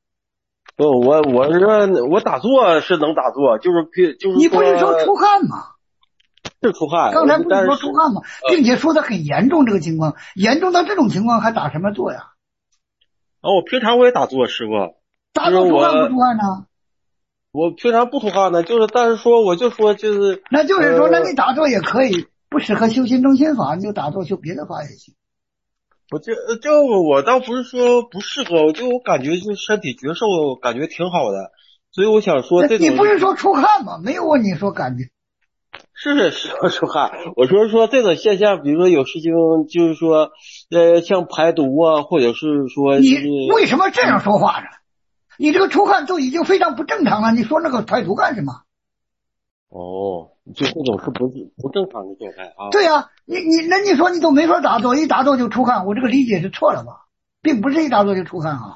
[SPEAKER 5] 我打坐是能打坐，就是
[SPEAKER 3] 你不是说出汗吗？
[SPEAKER 5] 是出汗。
[SPEAKER 3] 刚才不是说出汗吗？并且说的很严重，这个情况严重到这种情况还打什么坐呀？
[SPEAKER 5] 我平常我也打坐，师傅。
[SPEAKER 3] 打坐出汗不出汗呢？
[SPEAKER 5] 我平常不出汗呢，但是说我就说就是。
[SPEAKER 3] 那就是说，那你打坐也可以，不适合修心中心法，你就打坐修别的法也行。
[SPEAKER 5] 我倒不是说不适合，我感觉就身体觉受感觉挺好的，所以我想说这种。
[SPEAKER 3] 你不是说出汗吗？没有问你说感觉。
[SPEAKER 5] 是说出汗，我说这种现象，比如说有事情就是说，像排毒啊，或者是说。
[SPEAKER 3] 你为什么这样说话呢？你这个出汗都已经非常不正常了，你说那个排毒干什么？
[SPEAKER 5] 就这种是不正常的状态啊。
[SPEAKER 3] 对呀，你说你都没法打坐，一打坐就出汗，我这个理解是错了吧？并不是一打坐就出汗啊。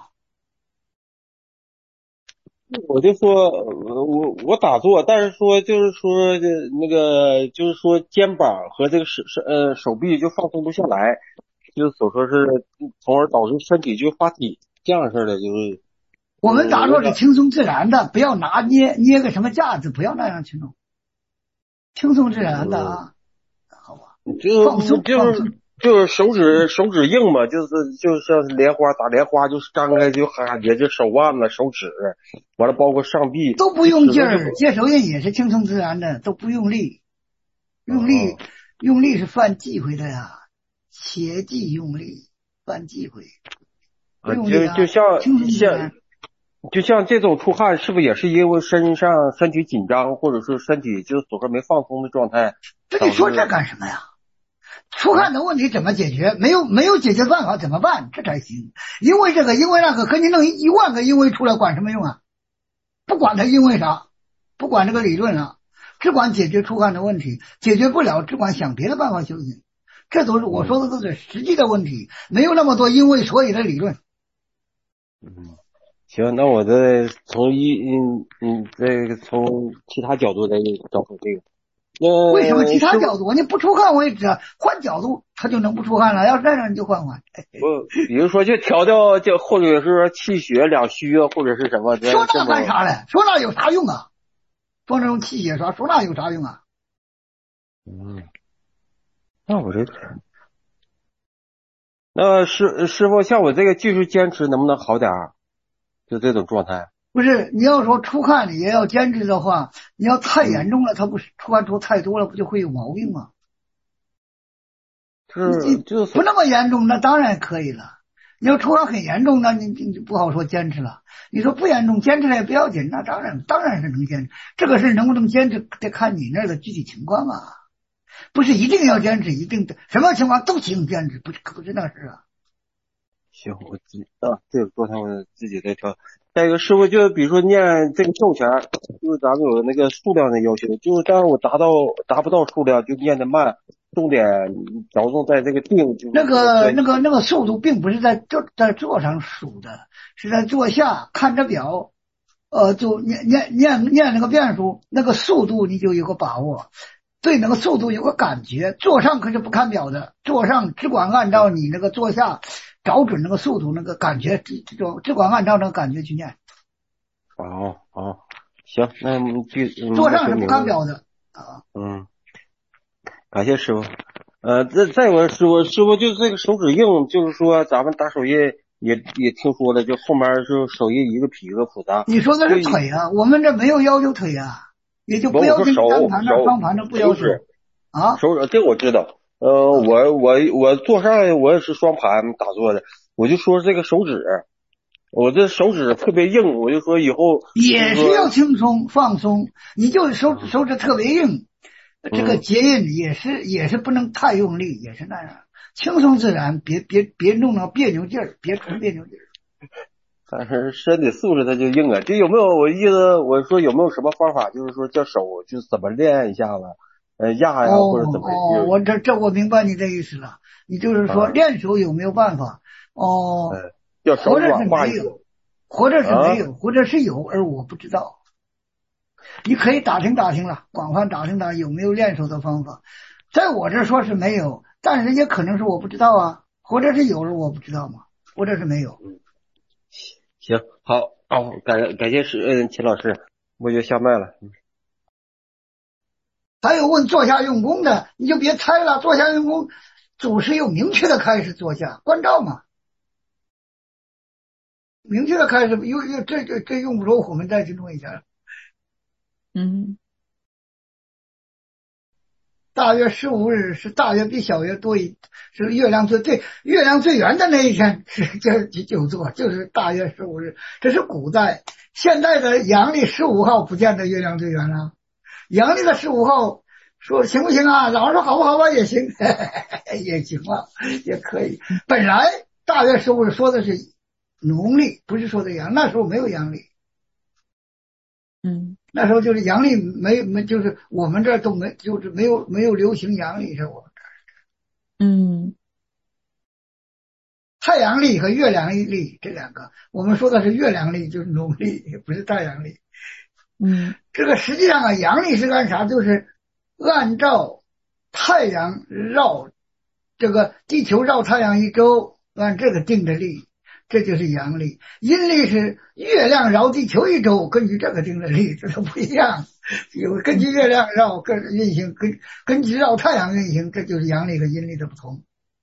[SPEAKER 5] 我就说，我打坐，但是说就是说那个就是说肩膀和这个手臂就放松不下来，就所说是从而导致身体就发体这样式的，就是。
[SPEAKER 3] 我们打坐是轻松自然的，不要捏个什么架子，不要那样去弄，轻松自然的啊，好吧？放松
[SPEAKER 5] 就是手指硬嘛，就像莲花打莲花，就是张开就感觉就手腕了、手指，完了包括上臂
[SPEAKER 3] 都不用劲儿，接手印也是轻松自然的，都不用力，用力是犯忌讳的呀，切忌用力，犯忌讳。
[SPEAKER 5] 就像这种出汗，是不是也是因为身体紧张，或者是身体就所谓没放松的状态？
[SPEAKER 3] 这你说这干什么呀？出汗的问题怎么解决？没有解决办法怎么办？这才行。因为这个，因为那个，给你弄10000个因为出来，管什么用啊？不管它因为啥，不管这个理论了，只管解决出汗的问题，解决不了，只管想别的办法修行。这都是我说的，都是实际的问题，没有那么多因为所以的理论。
[SPEAKER 5] 行，那我再从这个从其他角度来找出这个。
[SPEAKER 3] 为什么其他角度？你不出汗我也知道，换角度他就能不出汗了。要是这样你就换。
[SPEAKER 5] 比如说就调掉，就或者是气血两虚啊，或者是什么。
[SPEAKER 3] 说那干啥嘞？说那有啥用啊？说那种气血说那有啥用啊？
[SPEAKER 5] 那师傅像我这个继续坚持能不能好点儿？就这种状态。
[SPEAKER 3] 不是，你要说出汗你也要坚持的话，你要太严重了，它不是出汗出太多了，不就会有毛病吗？
[SPEAKER 5] 就是
[SPEAKER 3] 不那么严重，那当然可以了。你要出汗很严重，那你不好说坚持了。你说不严重，坚持了也不要紧，那当然是能坚持。这个事能不能坚持，得看你那儿的具体情况啊，不是一定要坚持，一定的什么情况都行坚持，不是那事啊。
[SPEAKER 5] 行，这个状态我自己在调。再一个师傅，就比如说念这个咒前，就是咱们有那个数量的要求，就是当我达不到数量就念得慢，重点着重在这个定。
[SPEAKER 3] 那个速度并不是在座上数的，是在座下看着表，就念那个遍数，那个速度你就有个把握，对那个速度有个感觉。座上可是不看表的，座上只管按照你那个座下找准那个速度，那个感觉，只管按照那个感觉去念。
[SPEAKER 5] 行，那
[SPEAKER 3] 座上是不看表的啊。
[SPEAKER 5] 感谢师傅。 再有师傅就是这个手指硬，就是说咱们打手印也听说了，就后面就手印一个比一个复杂。
[SPEAKER 3] 你说的是腿啊，我们这没有要求腿啊，也就不要求单盘的、双盘的不要求啊。
[SPEAKER 5] 手指这我知道。我坐上我也是双盘打坐的，我就说这个手指，我这手指特别硬，我就说以后
[SPEAKER 3] 也是要轻松放松，你就手指特别硬，这个结印也是不能太用力，也是那样，轻松自然，别弄到别扭劲儿，别出别扭劲儿。
[SPEAKER 5] 但是身体素质它就硬啊，这有没有我意思？我说有没有什么方法，就是说叫手就怎么练一下子？压呀，或者怎么？
[SPEAKER 3] 我我明白你的意思了。你就是说练手有没有办法？或者是没有，或者是没有，或者是有，而我不知道。你可以打听打听了，广泛打听打听有没有练手的方法。在我这说是没有，但是也可能是我不知道啊，或者是有了我不知道嘛，或者是没有。
[SPEAKER 5] 行，好，感谢秦老师，我就下麦了。
[SPEAKER 3] 还有问坐下用功的，你就别猜了，坐下用功，祖师有明确的开始坐下关照嘛，明确的开始，这用不着我们再去弄一下。大约15日是大约比小月多是月亮月亮最圆的那一天是就做，就是大约15日，这是古代。现在的阳历15号不见得月亮最圆了。阳历的15号说行不行啊？老师说好不好吧？也行，也行了，也可以。本来大约15日说的是农历，不是说的阳，那时候没有阳历。那时候就是阳历没就是我们这都没，就是没有流行阳历，是我们这。太阳历和月亮历这两个，我们说的是月亮历，就是农历，不是太阳历。这个实际上啊，阳历是干啥？就是按照太阳绕这个地球绕太阳一周，按这个定的历，这就是阳历。阴历是月亮绕地球一周，根据这个定的历，这都不一样。有根据月亮绕运行，根据绕太阳运行，这就是阳历和阴历的不同。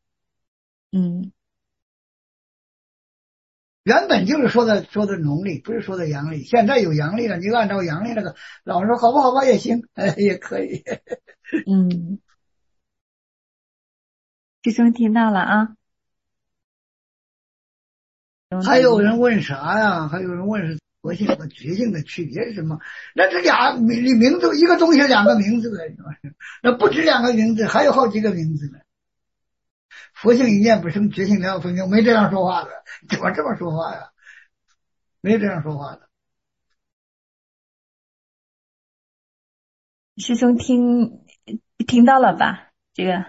[SPEAKER 3] 原本就是说的农历，不是说的阳历。现在有阳历了，你按照阳历那个，老师说好不好吧？也行，也可以。
[SPEAKER 2] 师兄听到了啊。
[SPEAKER 3] 还有人问啥呀？还有人问是佛性和觉性的区别是什么？那这俩名字，一个东西两个名字了，那不止两个名字，还有好几个名字呢。佛性一念不生，觉性了分明，没这样说话的，怎么这么说话呀？没这样说话的。
[SPEAKER 2] 师兄听到了吧？这个。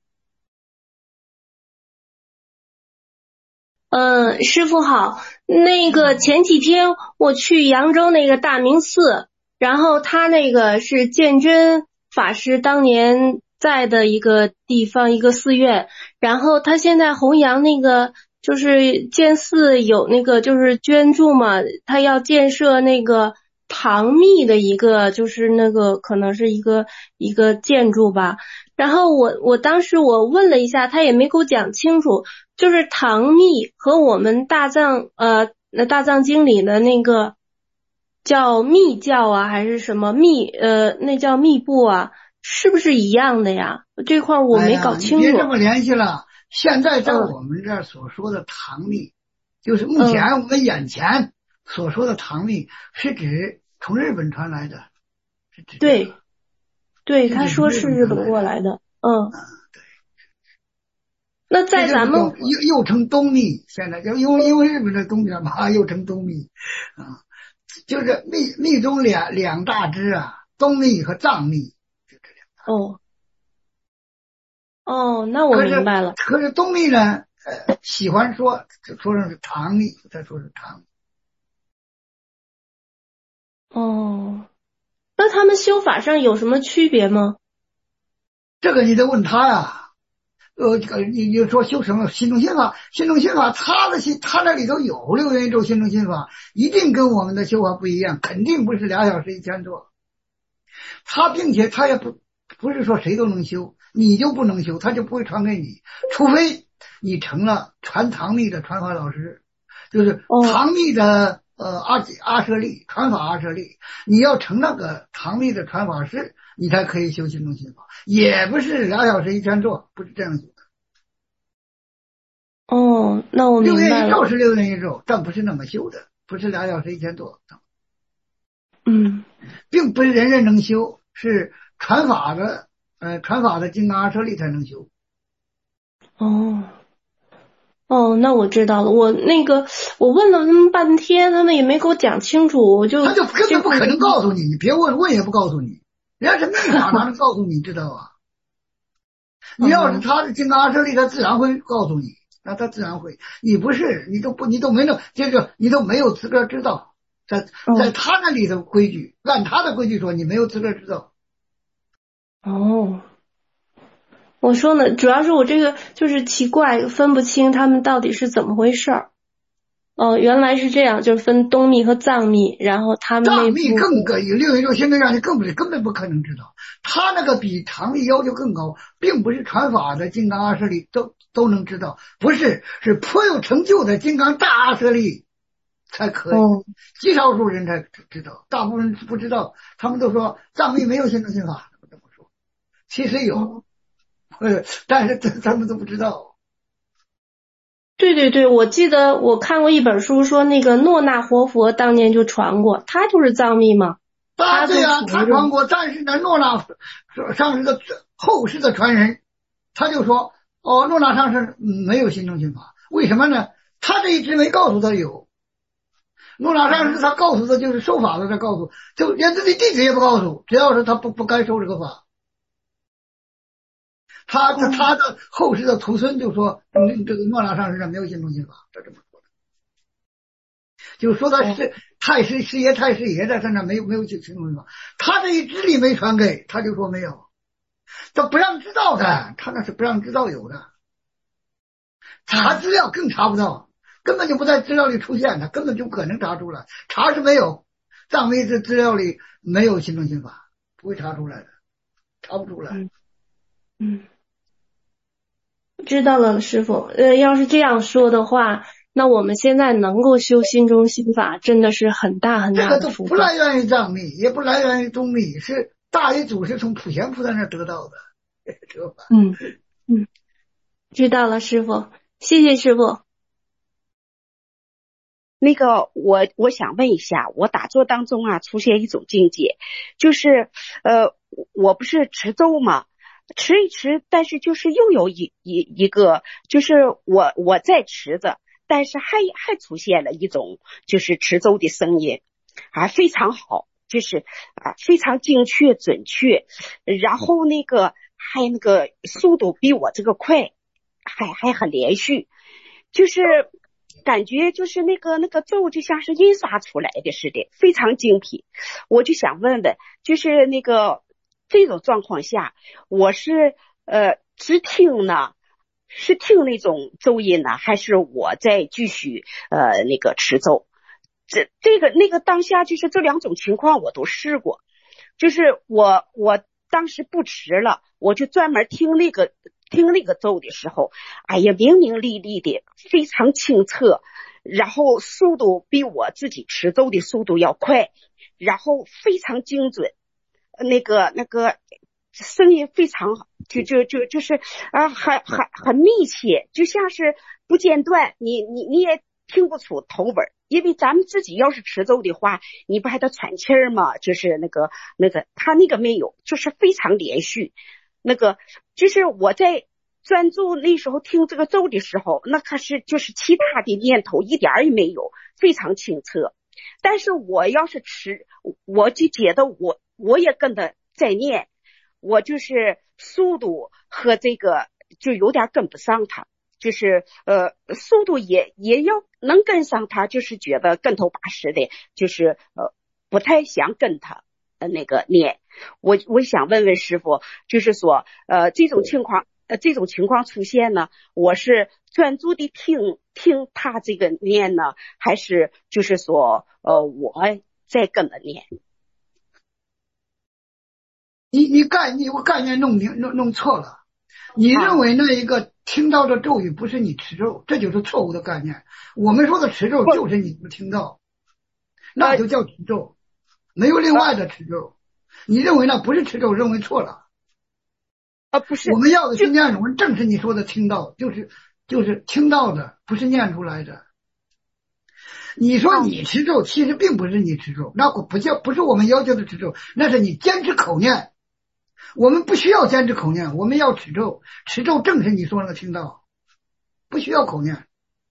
[SPEAKER 6] 师父好，那个前几天我去扬州那个大明寺，然后他那个是鉴真法师当年在的一个地方，一个寺院，然后他现在弘扬那个就是建寺有那个就是捐助嘛，他要建设那个唐密的一个就是那个可能是一个建筑吧，然后我当时我问了一下，他也没给我讲清楚，就是唐密和我们大藏经里的那个叫密教啊还是什么密那叫密部啊，是不是一样的呀？这块我没搞清楚。
[SPEAKER 3] 你别这么联系了，现在在我们这儿所说的唐密，就是目前我们眼前所说的唐密，是指从日本传来的，是指
[SPEAKER 6] 对，他说是日本过来的，
[SPEAKER 3] 对。
[SPEAKER 6] 那在咱们
[SPEAKER 3] 又称东密，现在就因为日本的东边嘛，又称东密啊，就是密中两大支啊，东密和藏密，就这两大。
[SPEAKER 6] 那我明白了。
[SPEAKER 3] 可是东密呢，喜欢说成是唐密，再说是唐密。
[SPEAKER 6] 那他们修法上有什么区别吗？
[SPEAKER 3] 这个你得问他呀。你就说修什么心中心法，心中心法他那里头有六元一咒心中心法，一定跟我们的修法不一样，肯定不是2小时1天做。他并且他也不是说谁都能修， 你就不能修，他就不会传给你，除非你成了传唐密的传法老师，就是唐密的阿舍利传法阿舍利，你要成那个唐密的传法师，你才可以修心中心法，也不是2小时一天做，不是这样修的。
[SPEAKER 6] 哦，那我明白了。6
[SPEAKER 3] 年一咒是6年一咒，但不是那么修的，不是2小时一天做。并不是人人能修，是传法的金刚阿舍利才能修。
[SPEAKER 6] 那我知道了。我问了他们半天，他们也没给我讲清楚，
[SPEAKER 3] 他就根本不可能告诉你，你别问也不告诉你，人家是秘法，哪能告诉你，知道吧？你要是他的金刚阿舍利，他自然会告诉你，那他自然会。你不是，你都没有这个，你都没有资格知道。在他那里的规矩，按他的规矩说，你没有资格知道。
[SPEAKER 6] 我说呢，主要是我这个就是奇怪，分不清他们到底是怎么回事儿。原来是这样，就是分东密和藏密，然后他们
[SPEAKER 3] 藏密更高，有6年咒心经上去根本不可能知道。他那个比唐密要求更高，并不是传法的金刚阿舍利都能知道，不是，是颇有成就的金刚大阿舍利才可以，极少数人才知道，大部分人不知道。他们都说藏密没有心中心法，这么说，其实有，但是他们都不知道。
[SPEAKER 6] 对，我记得我看过一本书，说那个诺那活佛当年就传过，他就是藏密吗？
[SPEAKER 3] 对呀，他传过，但是呢，诺那上师的后世的传人，他就说，诺那上师没有心中心法，为什么呢？他这一直没告诉他有。诺那上师他告诉的就是受法的，他告诉，就连自己弟子也不告诉，只要是他不该受这个法。他的后世的徒孙就说，这个诺那上师没有心中心法，他这么说的，就说他是太师爷在他那没有心中心法，他这一支里没传给，他就说没有，他不让知道的，他那是不让知道有的，查资料更查不到，根本就不在资料里出现，他根本就不可能查出来，查是没有，藏密的资料里没有心中心法，不会查出来的，查不出来。
[SPEAKER 6] 知道了，师傅。要是这样说的话，那我们现在能够修心中心法，真的是很大很大的福报。
[SPEAKER 3] 这个都不来源于藏密，也不来源于中密，是大一祖是从普贤菩萨那得到的。
[SPEAKER 6] 知道了，师傅，谢谢师傅。
[SPEAKER 7] 那个我想问一下，我打坐当中出现一种境界，就是我不是持咒吗？持一持，但是就是又有一个，就是我在持着，但是还出现了一种就是持咒的声音非常好，就是非常精确准确，然后还速度比我这个快，还很连续，就是感觉就是那个咒就像是印刷出来的似的，非常精辟。我就想问问，就是这种状况下，我是只听呢，是听那种咒音呢，还是我在继续持咒？当下就是这两种情况我都试过，就是我当时不持了，我就专门听那个咒的时候，哎呀，明明丽丽的，非常清澈，然后速度比我自己持咒的速度要快，然后非常精准。那个声音非常好，就是很密切，就像是不间断，你也听不出头尾，因为咱们自己要是持咒的话，你不还得喘气儿吗？就是他那个没有，就是非常连续。就是我在专注那时候听这个咒的时候，那可是就是其他的念头一点也没有，非常清澈。但是我要是持，我就觉得我也跟着在念，我就是速度和这个就有点跟不上他，就是速度也要能跟上他，就是觉得跟头把式的，就是不太想跟他念。我想问问师傅，就是说这种情况出现呢，我是专注的听他这个念呢，还是就是说我在跟着念？
[SPEAKER 3] 你概念弄错了。 你认为那一个听到的咒语不是你持咒，这就是错误的概念。我们说的持咒就是你不听到，那就叫持咒，没有另外的持咒。你认为那不是持咒，认为错了。
[SPEAKER 7] 不是，
[SPEAKER 3] 我们要的是念容，正是你说的听到，就是听到的，不是念出来的。你说你持咒，其实并不是你持咒，那不是我们要求的持咒，那是你坚持口念。我们不需要坚持口念，我们要持咒。持咒正是你说那个听到，不需要口念。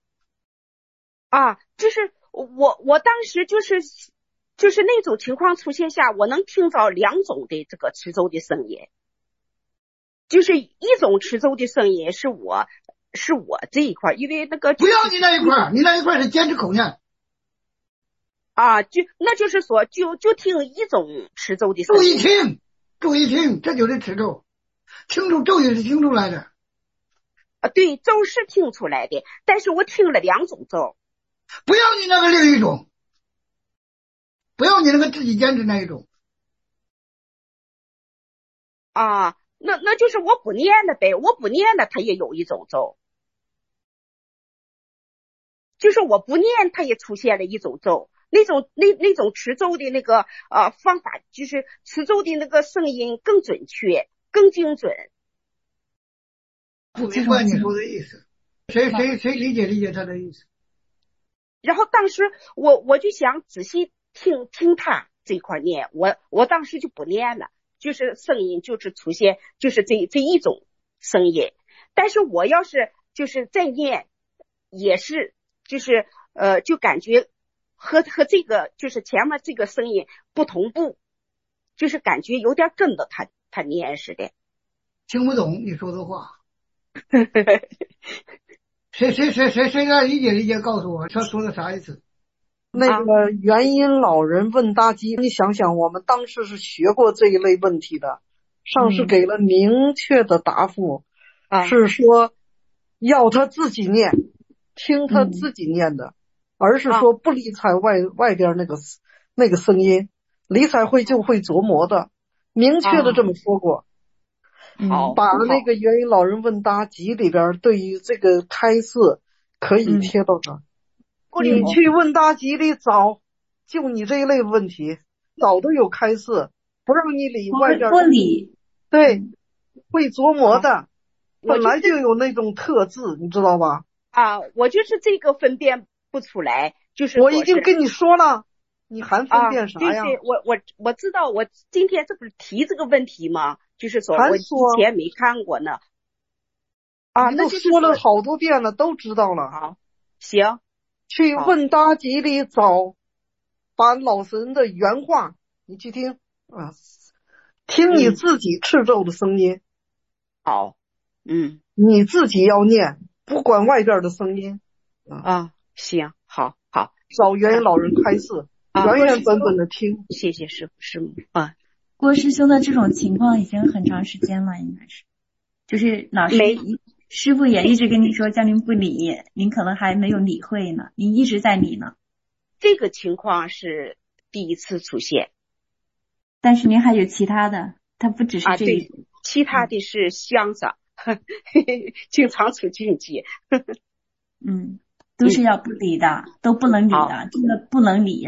[SPEAKER 7] 就是我当时就是那种情况出现下，我能听到两种的这个持咒的声音，就是一种持咒的声音是我这一块，因为那个
[SPEAKER 3] 不要你那一块，你那一块是坚持口念。
[SPEAKER 7] 那就是说就听一种持咒的声
[SPEAKER 3] 音。注意听，这就是持咒。听出咒语是听出来的。
[SPEAKER 7] 对，咒是听出来的，但是我听了两种咒。
[SPEAKER 3] 不要你那个另一种，不要你那个自己坚持那一种。
[SPEAKER 7] 那就是我不念了呗，我不念了，它也有一种咒。就是我不念，它也出现了一种咒。那种持咒的那个方法，就是持咒的那个声音更准确、更精准。
[SPEAKER 3] 不明白你说的意思，谁理解他的意思？
[SPEAKER 7] 然后当时我就想仔细听他这一块念，我当时就不念了，就是声音就是出现就是这一种声音，但是我要是就是再念，也是就是就感觉。和这个就是前面这个声音不同步，就是感觉有点跟着他念似的，
[SPEAKER 3] 听不懂你说的话。谁来理解告诉我他说的啥意思？
[SPEAKER 8] 那个元音老人问答机，你想想我们当时是学过这一类问题的，上师给了明确的答复，是说要他自己念，听他自己念的。而是说不理睬外边那个声音，理睬会就会琢磨的，明确的这么说过。把那个元音老人问答集里边对于这个开示可以贴到这儿。你去问答集里找，就你这一类问题，早都有开示，不让你理外边。
[SPEAKER 2] 不理。
[SPEAKER 8] 对，会琢磨的，本来就有那种特质，你知道吧？
[SPEAKER 7] 我就是这个分辨不出来，就是
[SPEAKER 8] 我已经跟你说了，你还分辨啥呀？
[SPEAKER 7] 对，我知道，我今天这不是提这个问题吗？就是说我以前没看过呢。
[SPEAKER 8] 那就说了好多遍了，都知道了。
[SPEAKER 7] 好，行，
[SPEAKER 8] 去问答集里找，把老神的原话你去听听你自己持咒的声音。
[SPEAKER 7] 好，
[SPEAKER 8] 你自己要念，不管外边的声音。
[SPEAKER 7] 行，好，
[SPEAKER 8] 找元音老人开示，原本的听。
[SPEAKER 7] 谢谢师母
[SPEAKER 2] 郭师兄的这种情况已经很长时间了，应该是，就是老师师父也一直跟您说叫您不理，您可能还没有理会呢，您一直在理呢。
[SPEAKER 7] 这个情况是第一次出现，
[SPEAKER 2] 但是您还有其他的，它不只是这一种，
[SPEAKER 7] 对，其他的是相上，经常出境界。
[SPEAKER 2] 都是要不理的，都不能理的，这个不能理。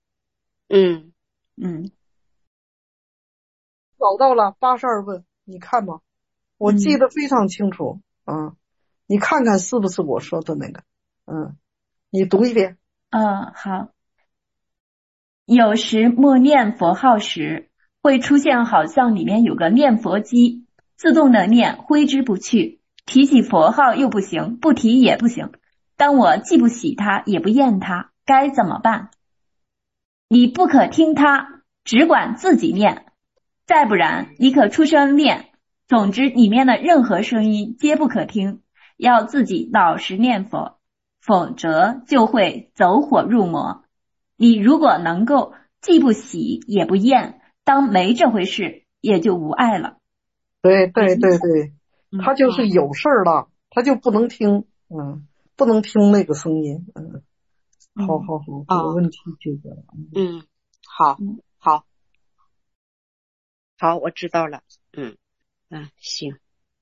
[SPEAKER 8] 找到了82问，你看吧，我记得非常清楚你看看是不是我说的那个？你读一遍。
[SPEAKER 2] 好。有时默念佛号时，会出现好像里面有个念佛机，自动的念，挥之不去，提起佛号又不行，不提也不行。但我既不喜它，也不厌它，该怎么办？你不可听它，只管自己念。再不然，你可出声念。总之，里面的任何声音皆不可听，要自己老实念佛，否则就会走火入魔。你如果能够既不喜也不厌，当没这回事，也就无碍了。
[SPEAKER 8] 对，他就是有事儿了，他就不能听，不能听那个声音。好，这个问题解决了。
[SPEAKER 7] 好，我知道了。行。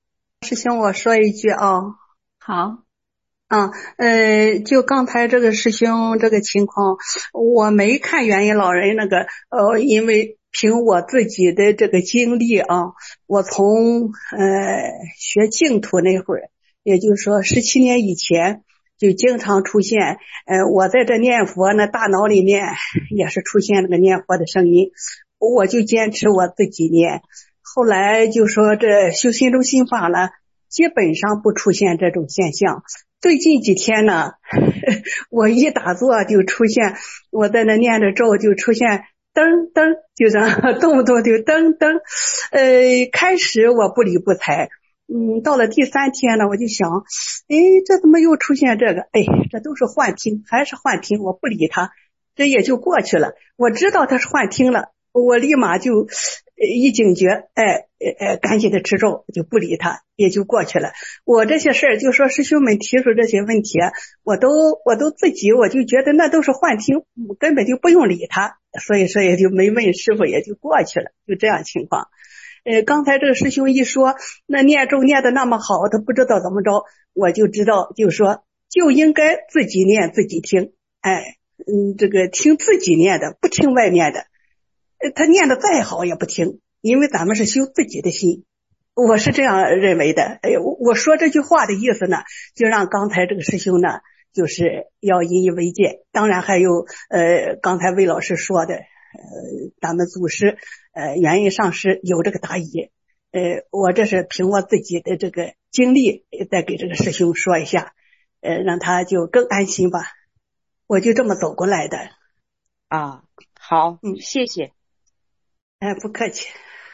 [SPEAKER 8] 师兄，我说一句啊。
[SPEAKER 2] 好。
[SPEAKER 8] 就刚才这个师兄这个情况，我没看元音老人那个，因为凭我自己的这个经历啊，我从学净土那会儿，也就是说17年以前，就经常出现，我在这念佛呢，大脑里面也是出现那个念佛的声音，我就坚持我自己念。后来就说这修心中心法了，基本上不出现这种现象。最近几天呢，我一打坐就出现，我在那念着咒就出现噔噔，就这样动不动就噔噔。开始我不理不睬，到了第3天呢，我就想，这怎么又出现这个？这都是幻听，还是幻听，我不理他，这也就过去了。我知道他是幻听了，我立马就一警觉，赶紧的持咒，就不理他，也就过去了。我这些事儿，就说师兄们提出这些问题，我都自己我就觉得那都是幻听，根本就不用理他，所以说也就没问师傅，也就过去了，就这样情况。刚才这个师兄一说，那念咒念的那么好，他不知道怎么着，我就知道，就是说就应该自己念自己听，这个听自己念的，不听外面的。他念的再好也不听，因为咱们是修自己的心，我是这样认为的。我说这句话的意思呢，就让刚才这个师兄呢，就是要引以为戒。当然还有刚才魏老师说的，咱们祖师元音上师有这个答疑，我这是凭我自己的这个经历，再给这个师兄说一下，让他就更安心吧。我就这么走过来的。
[SPEAKER 7] 好，谢谢。
[SPEAKER 8] 不客气。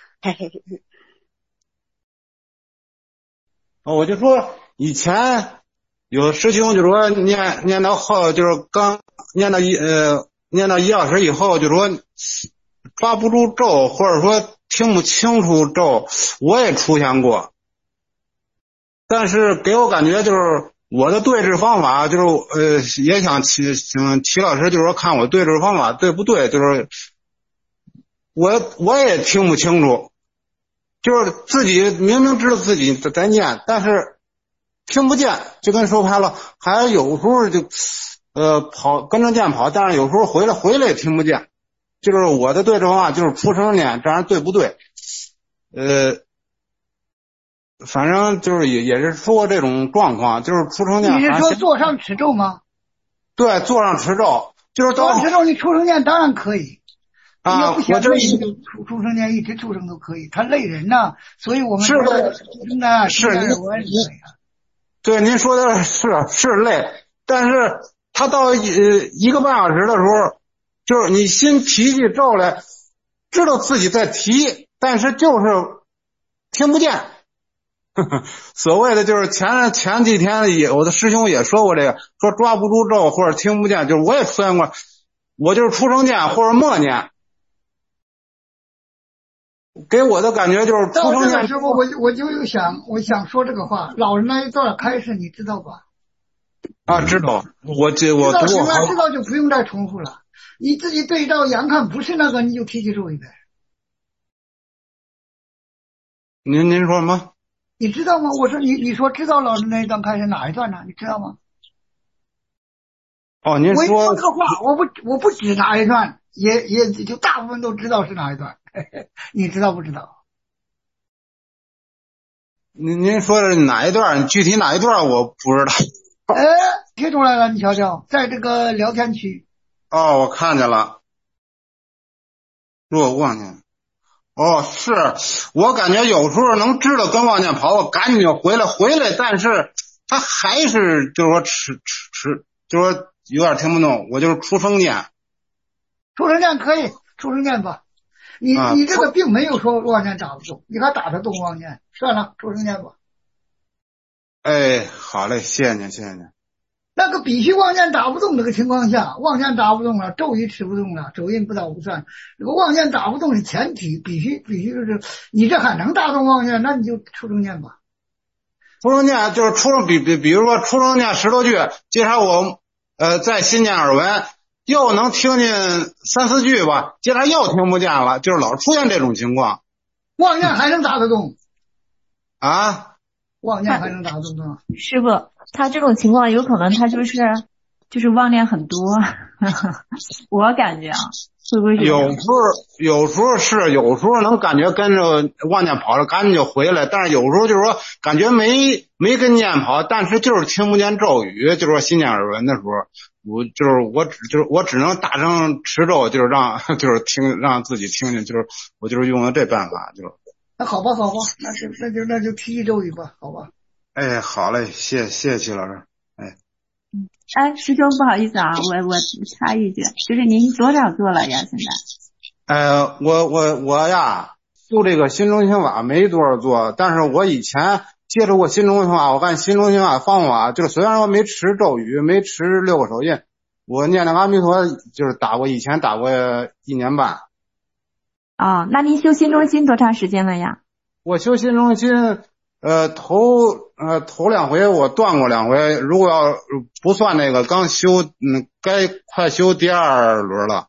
[SPEAKER 9] 我就说以前有师兄就说念到后，就是刚念到1小时以后，就说抓不住咒，或者说听不清楚咒，我也出现过。但是给我感觉就是我的对治方法，就是也想请齐老师，就是说看我对治方法对不对，就是我也听不清楚，就是自己明明知道自己在念，但是听不见，就跟说白了，还有时候就跑跟着念跑，但是有时候回来也听不见。就是我的对治方法就是出声念，这样对不对？反正就是也是说这种状况，就是出声念。
[SPEAKER 3] 你是说坐上持咒吗？
[SPEAKER 9] 对，坐上持咒，就是
[SPEAKER 3] 坐上持咒，你出声念当然可以。
[SPEAKER 9] 我这
[SPEAKER 3] 出声念一直出声都可以，它累人呐，所以我们
[SPEAKER 9] 是的，是对您说的是累，但是他到1个半小时的时候，就是你心提起咒来，知道自己在提，但是就是听不见。所谓的就是前几天我的师兄也说过这个，说抓不住咒或者听不见，就是我也出现过，我就是出声念或者默念。给我的感觉就是出声念。
[SPEAKER 3] 到这个时候我就想说这个话，老人那一段开示你知道吧？
[SPEAKER 9] 知道，我
[SPEAKER 3] 知道就不用再重复了。你自己对照眼看不是那个，你就提起咒一遍。
[SPEAKER 9] 您说什么？
[SPEAKER 3] 你知道吗？我说你说知道老师那一段开始哪一段呢？你知道吗？
[SPEAKER 9] 您说。
[SPEAKER 3] 我说这个话，我不指哪一段，也就大部分都知道是哪一段。你知道不知道？
[SPEAKER 9] 您说的哪一段？具体哪一段我不知道。
[SPEAKER 3] 贴出来了，你瞧瞧，在这个聊天区。
[SPEAKER 9] 我看见了。若妄念。是我感觉有时候能知道跟妄念跑，我赶紧就回来，但是他还是就是说就是说有点听不懂，我就是出声念。
[SPEAKER 3] 出声念可以，出声念吧。你这个并没有说妄念打不动，你还打得动妄念，算了，出声念吧。
[SPEAKER 9] 好嘞，谢谢您。
[SPEAKER 3] 那个必须妄念打不动这个情况下，妄念打不动了，咒语持不动了，咒印不倒不算。这个妄念打不动的前提，必须就是你这还能打动妄念，那你就出声念吧。
[SPEAKER 9] 出声念就是比如说出声念10多句，接下来我再心念耳闻，又能听见3、4句吧，接下来又听不见了，就是老出现这种情况。
[SPEAKER 3] 妄念还能打得动？ 妄念还能打动吗？
[SPEAKER 10] 师傅，他这种情况有可能他就是妄念很多，我感觉啊，会不会是
[SPEAKER 9] 有时候是，有时候能感觉跟着妄念跑了，赶紧就回来，但是有时候就是说感觉没跟念跑，但是就是听不见咒语，就是说心念耳闻的时候，我只能大声持咒，就是让自己听见，就是我就是用了这办法，就是。
[SPEAKER 3] 那好吧，那就提起咒语吧，好吧。
[SPEAKER 9] 哎，好嘞，谢谢齐老师。
[SPEAKER 2] 哎，师兄不好意思啊，我插一句，就是您多少做了呀？现在？
[SPEAKER 9] 我呀，就这个心中心法没多少做，但是我以前接触过心中心法，我看心中心法方法，就是虽然说没持咒语，没持6个手印，我念那个阿弥陀就是以前打过1年半。
[SPEAKER 2] 哦，那您修心中心多长时间了呀？
[SPEAKER 9] 我修心中心，头2回我断过2回，如果要不算那个刚修，该快修第2轮了。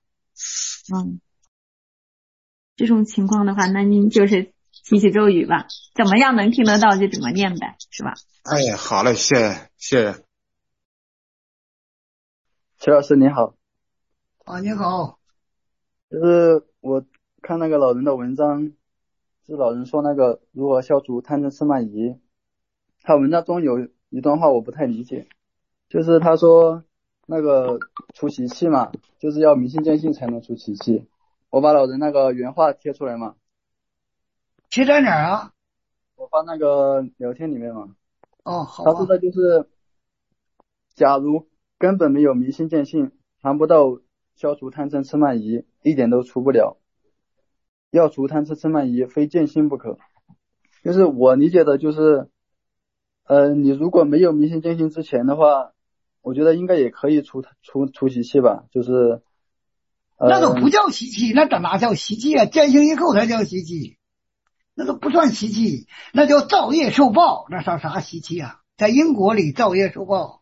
[SPEAKER 2] 这种情况的话，那您就是提起咒语吧，怎么样能听得到就怎么念呗，是吧？
[SPEAKER 9] 哎，好嘞，谢谢。
[SPEAKER 11] 齐老师你好。
[SPEAKER 3] 你好。
[SPEAKER 11] 就是我看那个老人的文章，是老人说那个如何消除贪嗔痴慢疑，他文章中有一段话我不太理解，就是他说那个除习气嘛，就是要明心见性才能除习气。我把老人那个原话贴出来嘛。
[SPEAKER 3] 贴在哪儿啊？
[SPEAKER 11] 我发那个聊天里面嘛。
[SPEAKER 3] 好。
[SPEAKER 11] 他说的就是假如根本没有明心见性，谈不到消除贪嗔痴慢疑，一点都除不了。要除贪嗔痴慢疑，非见性不可。就是我理解的就是你如果没有明心见性之前的话，我觉得应该也可以除习气吧，就是
[SPEAKER 3] 那都不叫习气，那哪叫习气啊？见性以后才叫习气，那都不算习气，那叫造业受报，那算啥习气啊？在因果里造业受报。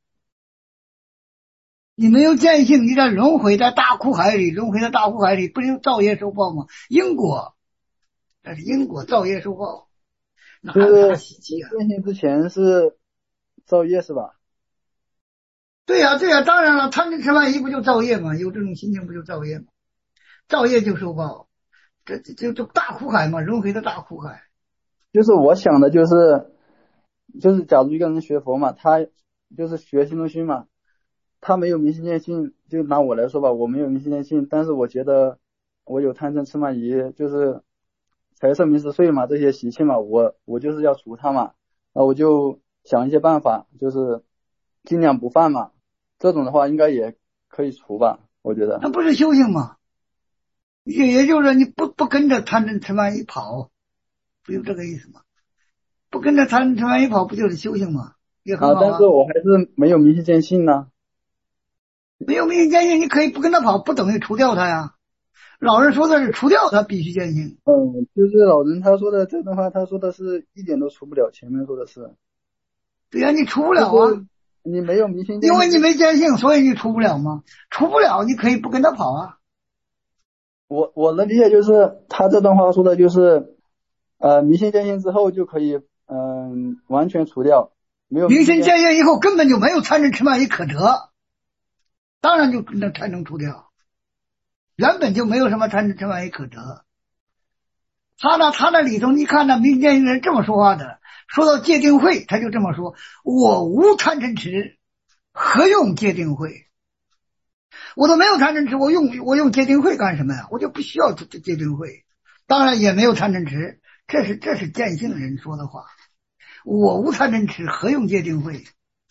[SPEAKER 3] 你没有见性，你在轮回在大苦海里，不是造业受报吗？因果，那是因果造业受报，哪有啥习气啊？
[SPEAKER 11] 见性之前是造业是吧？
[SPEAKER 3] 对呀，当然了，贪嗔痴慢疑不就造业吗？有这种心情不就造业吗？造业就受报，这就大苦海嘛，轮回的大苦海。
[SPEAKER 11] 就是我想的就是假如一个人学佛嘛，他就是学心中心嘛，他没有明心见性，就拿我来说吧，我没有明心见性，但是我觉得我有贪嗔痴慢疑，就是财色名食睡嘛，这些习气嘛，我就是要除它嘛，那我就想一些办法，就是尽量不犯嘛，这种的话应该也可以除吧，我觉得。
[SPEAKER 3] 那不是修行吗？也就是你不跟着贪嗔痴慢疑跑，不就这个意思吗？不跟着贪嗔痴慢疑跑，不就是修行吗？也很好
[SPEAKER 11] 但是我还是没有明心见性呢。
[SPEAKER 3] 没有明心见性，你可以不跟他跑，不等于除掉他呀。老人说的是除掉他必须见性。
[SPEAKER 11] 就是老人他说的这段话，他说的是一点都除不了，前面说的是。
[SPEAKER 3] 对呀，你除不了啊。
[SPEAKER 11] 你没有明心见性，
[SPEAKER 3] 因为你没见性，所以你除不了吗？除不了，你可以不跟他跑啊。
[SPEAKER 11] 我的理解就是他这段话说的就是明心见性之后就可以完全除掉，没有
[SPEAKER 3] 明心见性以后根本就没有贪嗔痴慢疑可得，当然就才能除掉，原本就没有什么贪嗔痴慢疑可得。他那里头你看那明心见性人这么说话的，说到戒定慧他就这么说，我无贪嗔痴何用戒定慧，我都没有贪嗔痴，我用戒定慧干什么呀？我就不需要戒定慧，当然也没有贪嗔痴，这是见性人说的话，我无贪嗔痴何用戒定慧。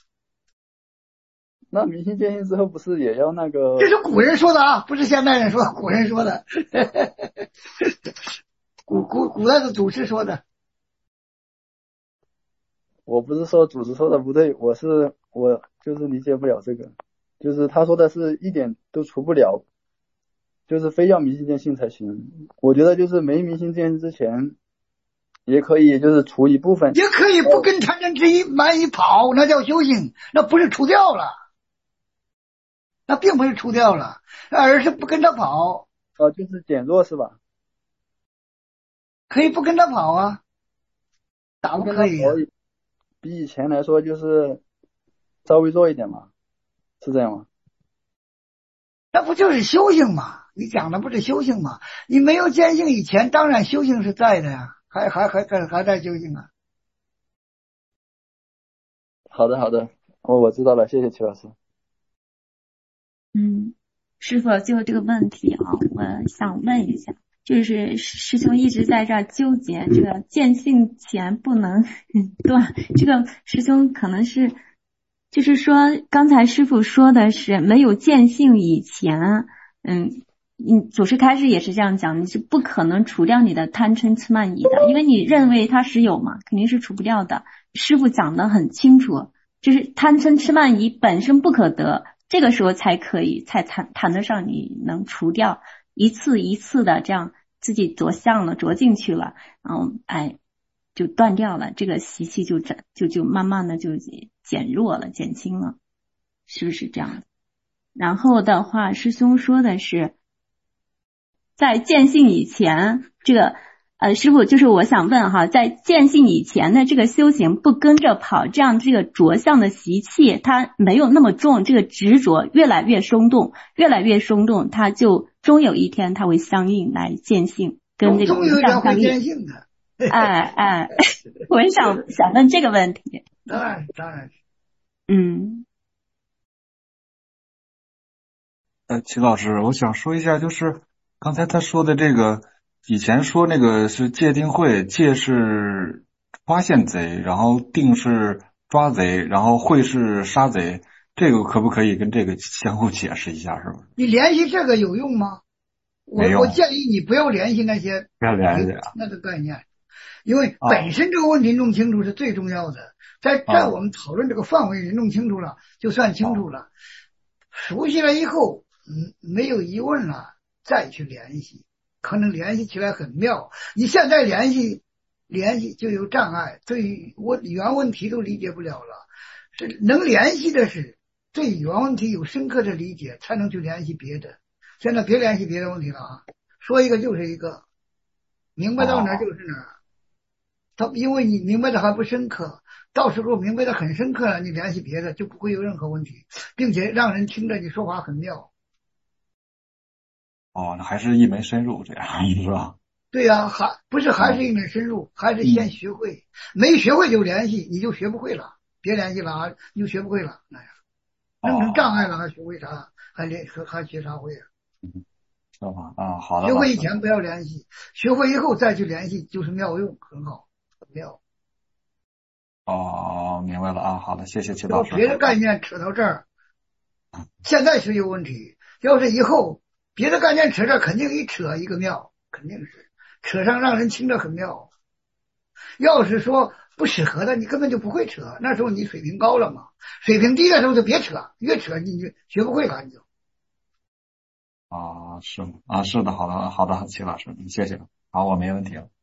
[SPEAKER 11] 那明心见性之后不是也要那个？
[SPEAKER 3] 这是古人说的啊，不是现代人说的，古人说的古代的祖师说的。
[SPEAKER 11] 我不是说祖师说的不对，我就是理解不了这个，就是他说的是一点都除不了，就是非要明心见性才行。我觉得就是没明心见性之前也可以就是除一部分，
[SPEAKER 3] 也可以不跟贪嗔痴慢疑跑，那叫修行，那不是除掉了，那并不是除掉了，而是不跟他跑。
[SPEAKER 11] 就是减弱是吧？
[SPEAKER 3] 可以不跟他跑啊，咋不可以啊？
[SPEAKER 11] 比以前来说就是稍微弱一点嘛，是这样吗？
[SPEAKER 3] 那不就是修行吗？你讲的不是修行吗？你没有见性以前，当然修行是在的呀，还在修行啊。
[SPEAKER 11] 好的，我知道了，谢谢齐老师。
[SPEAKER 2] 师傅，就这个问题啊，我想问一下，就是师兄一直在这儿纠结这个见性前不能断，这个师兄可能是就是说刚才师傅说的是没有见性以前，祖师开示也是这样讲，你是不可能除掉你的贪嗔痴慢疑的，因为你认为它实有嘛，肯定是除不掉的。师傅讲得很清楚，就是贪嗔痴慢疑本身不可得，这个时候才可以才谈得上你能除掉，一次一次的这样自己着相了着进去了，然后就断掉了，这个习气就慢慢的就减弱了减轻了，是不是这样？然后的话师兄说的是在见性以前，这个师傅就是我想问哈，在见性以前的这个修行不跟着跑，这样这个着相的习气它没有那么重，这个执着越来越松动，它就终有一天它会相应来见性，跟这个
[SPEAKER 3] 终有一天会见性的。
[SPEAKER 2] 我想问这个问题。
[SPEAKER 3] 当然。
[SPEAKER 12] 齐老师，我想说一下，就是刚才他说的这个，以前说那个是戒定慧，戒是发现贼，然后定是抓贼，然后慧是杀贼，这个可不可以跟这个相互解释一下，是吧？
[SPEAKER 3] 你联系这个有用吗？我建议你不要联系那些
[SPEAKER 12] 不要联系
[SPEAKER 3] 那个概念，因为本身这个问题弄清楚是最重要的。在我们讨论这个范围，你弄清楚了就算清楚了，熟悉了以后。没有疑问了，再去联系，可能联系起来很妙。你现在联系就有障碍，对于原问题都理解不了了。是能联系的是对原问题有深刻的理解，才能去联系别的。现在别联系别的问题了啊，说一个就是一个，明白到哪儿就是哪儿。因为你明白的还不深刻，到时候明白的很深刻了，你联系别的就不会有任何问题，并且让人听着你说话很妙。
[SPEAKER 12] 那还是一门深入这样是吧？
[SPEAKER 3] 对呀，还是一门深入，还是先学会，没学会就联系，你就学不会了。别联系了啊，你就学不会了。那样弄成障碍了，还学会啥？还学啥会啊？
[SPEAKER 12] 好的。
[SPEAKER 3] 学会以前不要联系，学会以后再去联系就是妙用，很好，很妙。
[SPEAKER 12] 明白了啊。好的，谢谢齐老师。
[SPEAKER 3] 别的概念扯到这儿，现在是有问题，要是以后。别的概念扯这肯定一扯一个妙，肯定是扯上让人听着很妙。要是说不适合的，你根本就不会扯，那时候你水平高了嘛。水平低的时候就别扯，越扯你就学不会了，你就。
[SPEAKER 12] 是的，好的，齐老师，谢谢。好，我没问题了。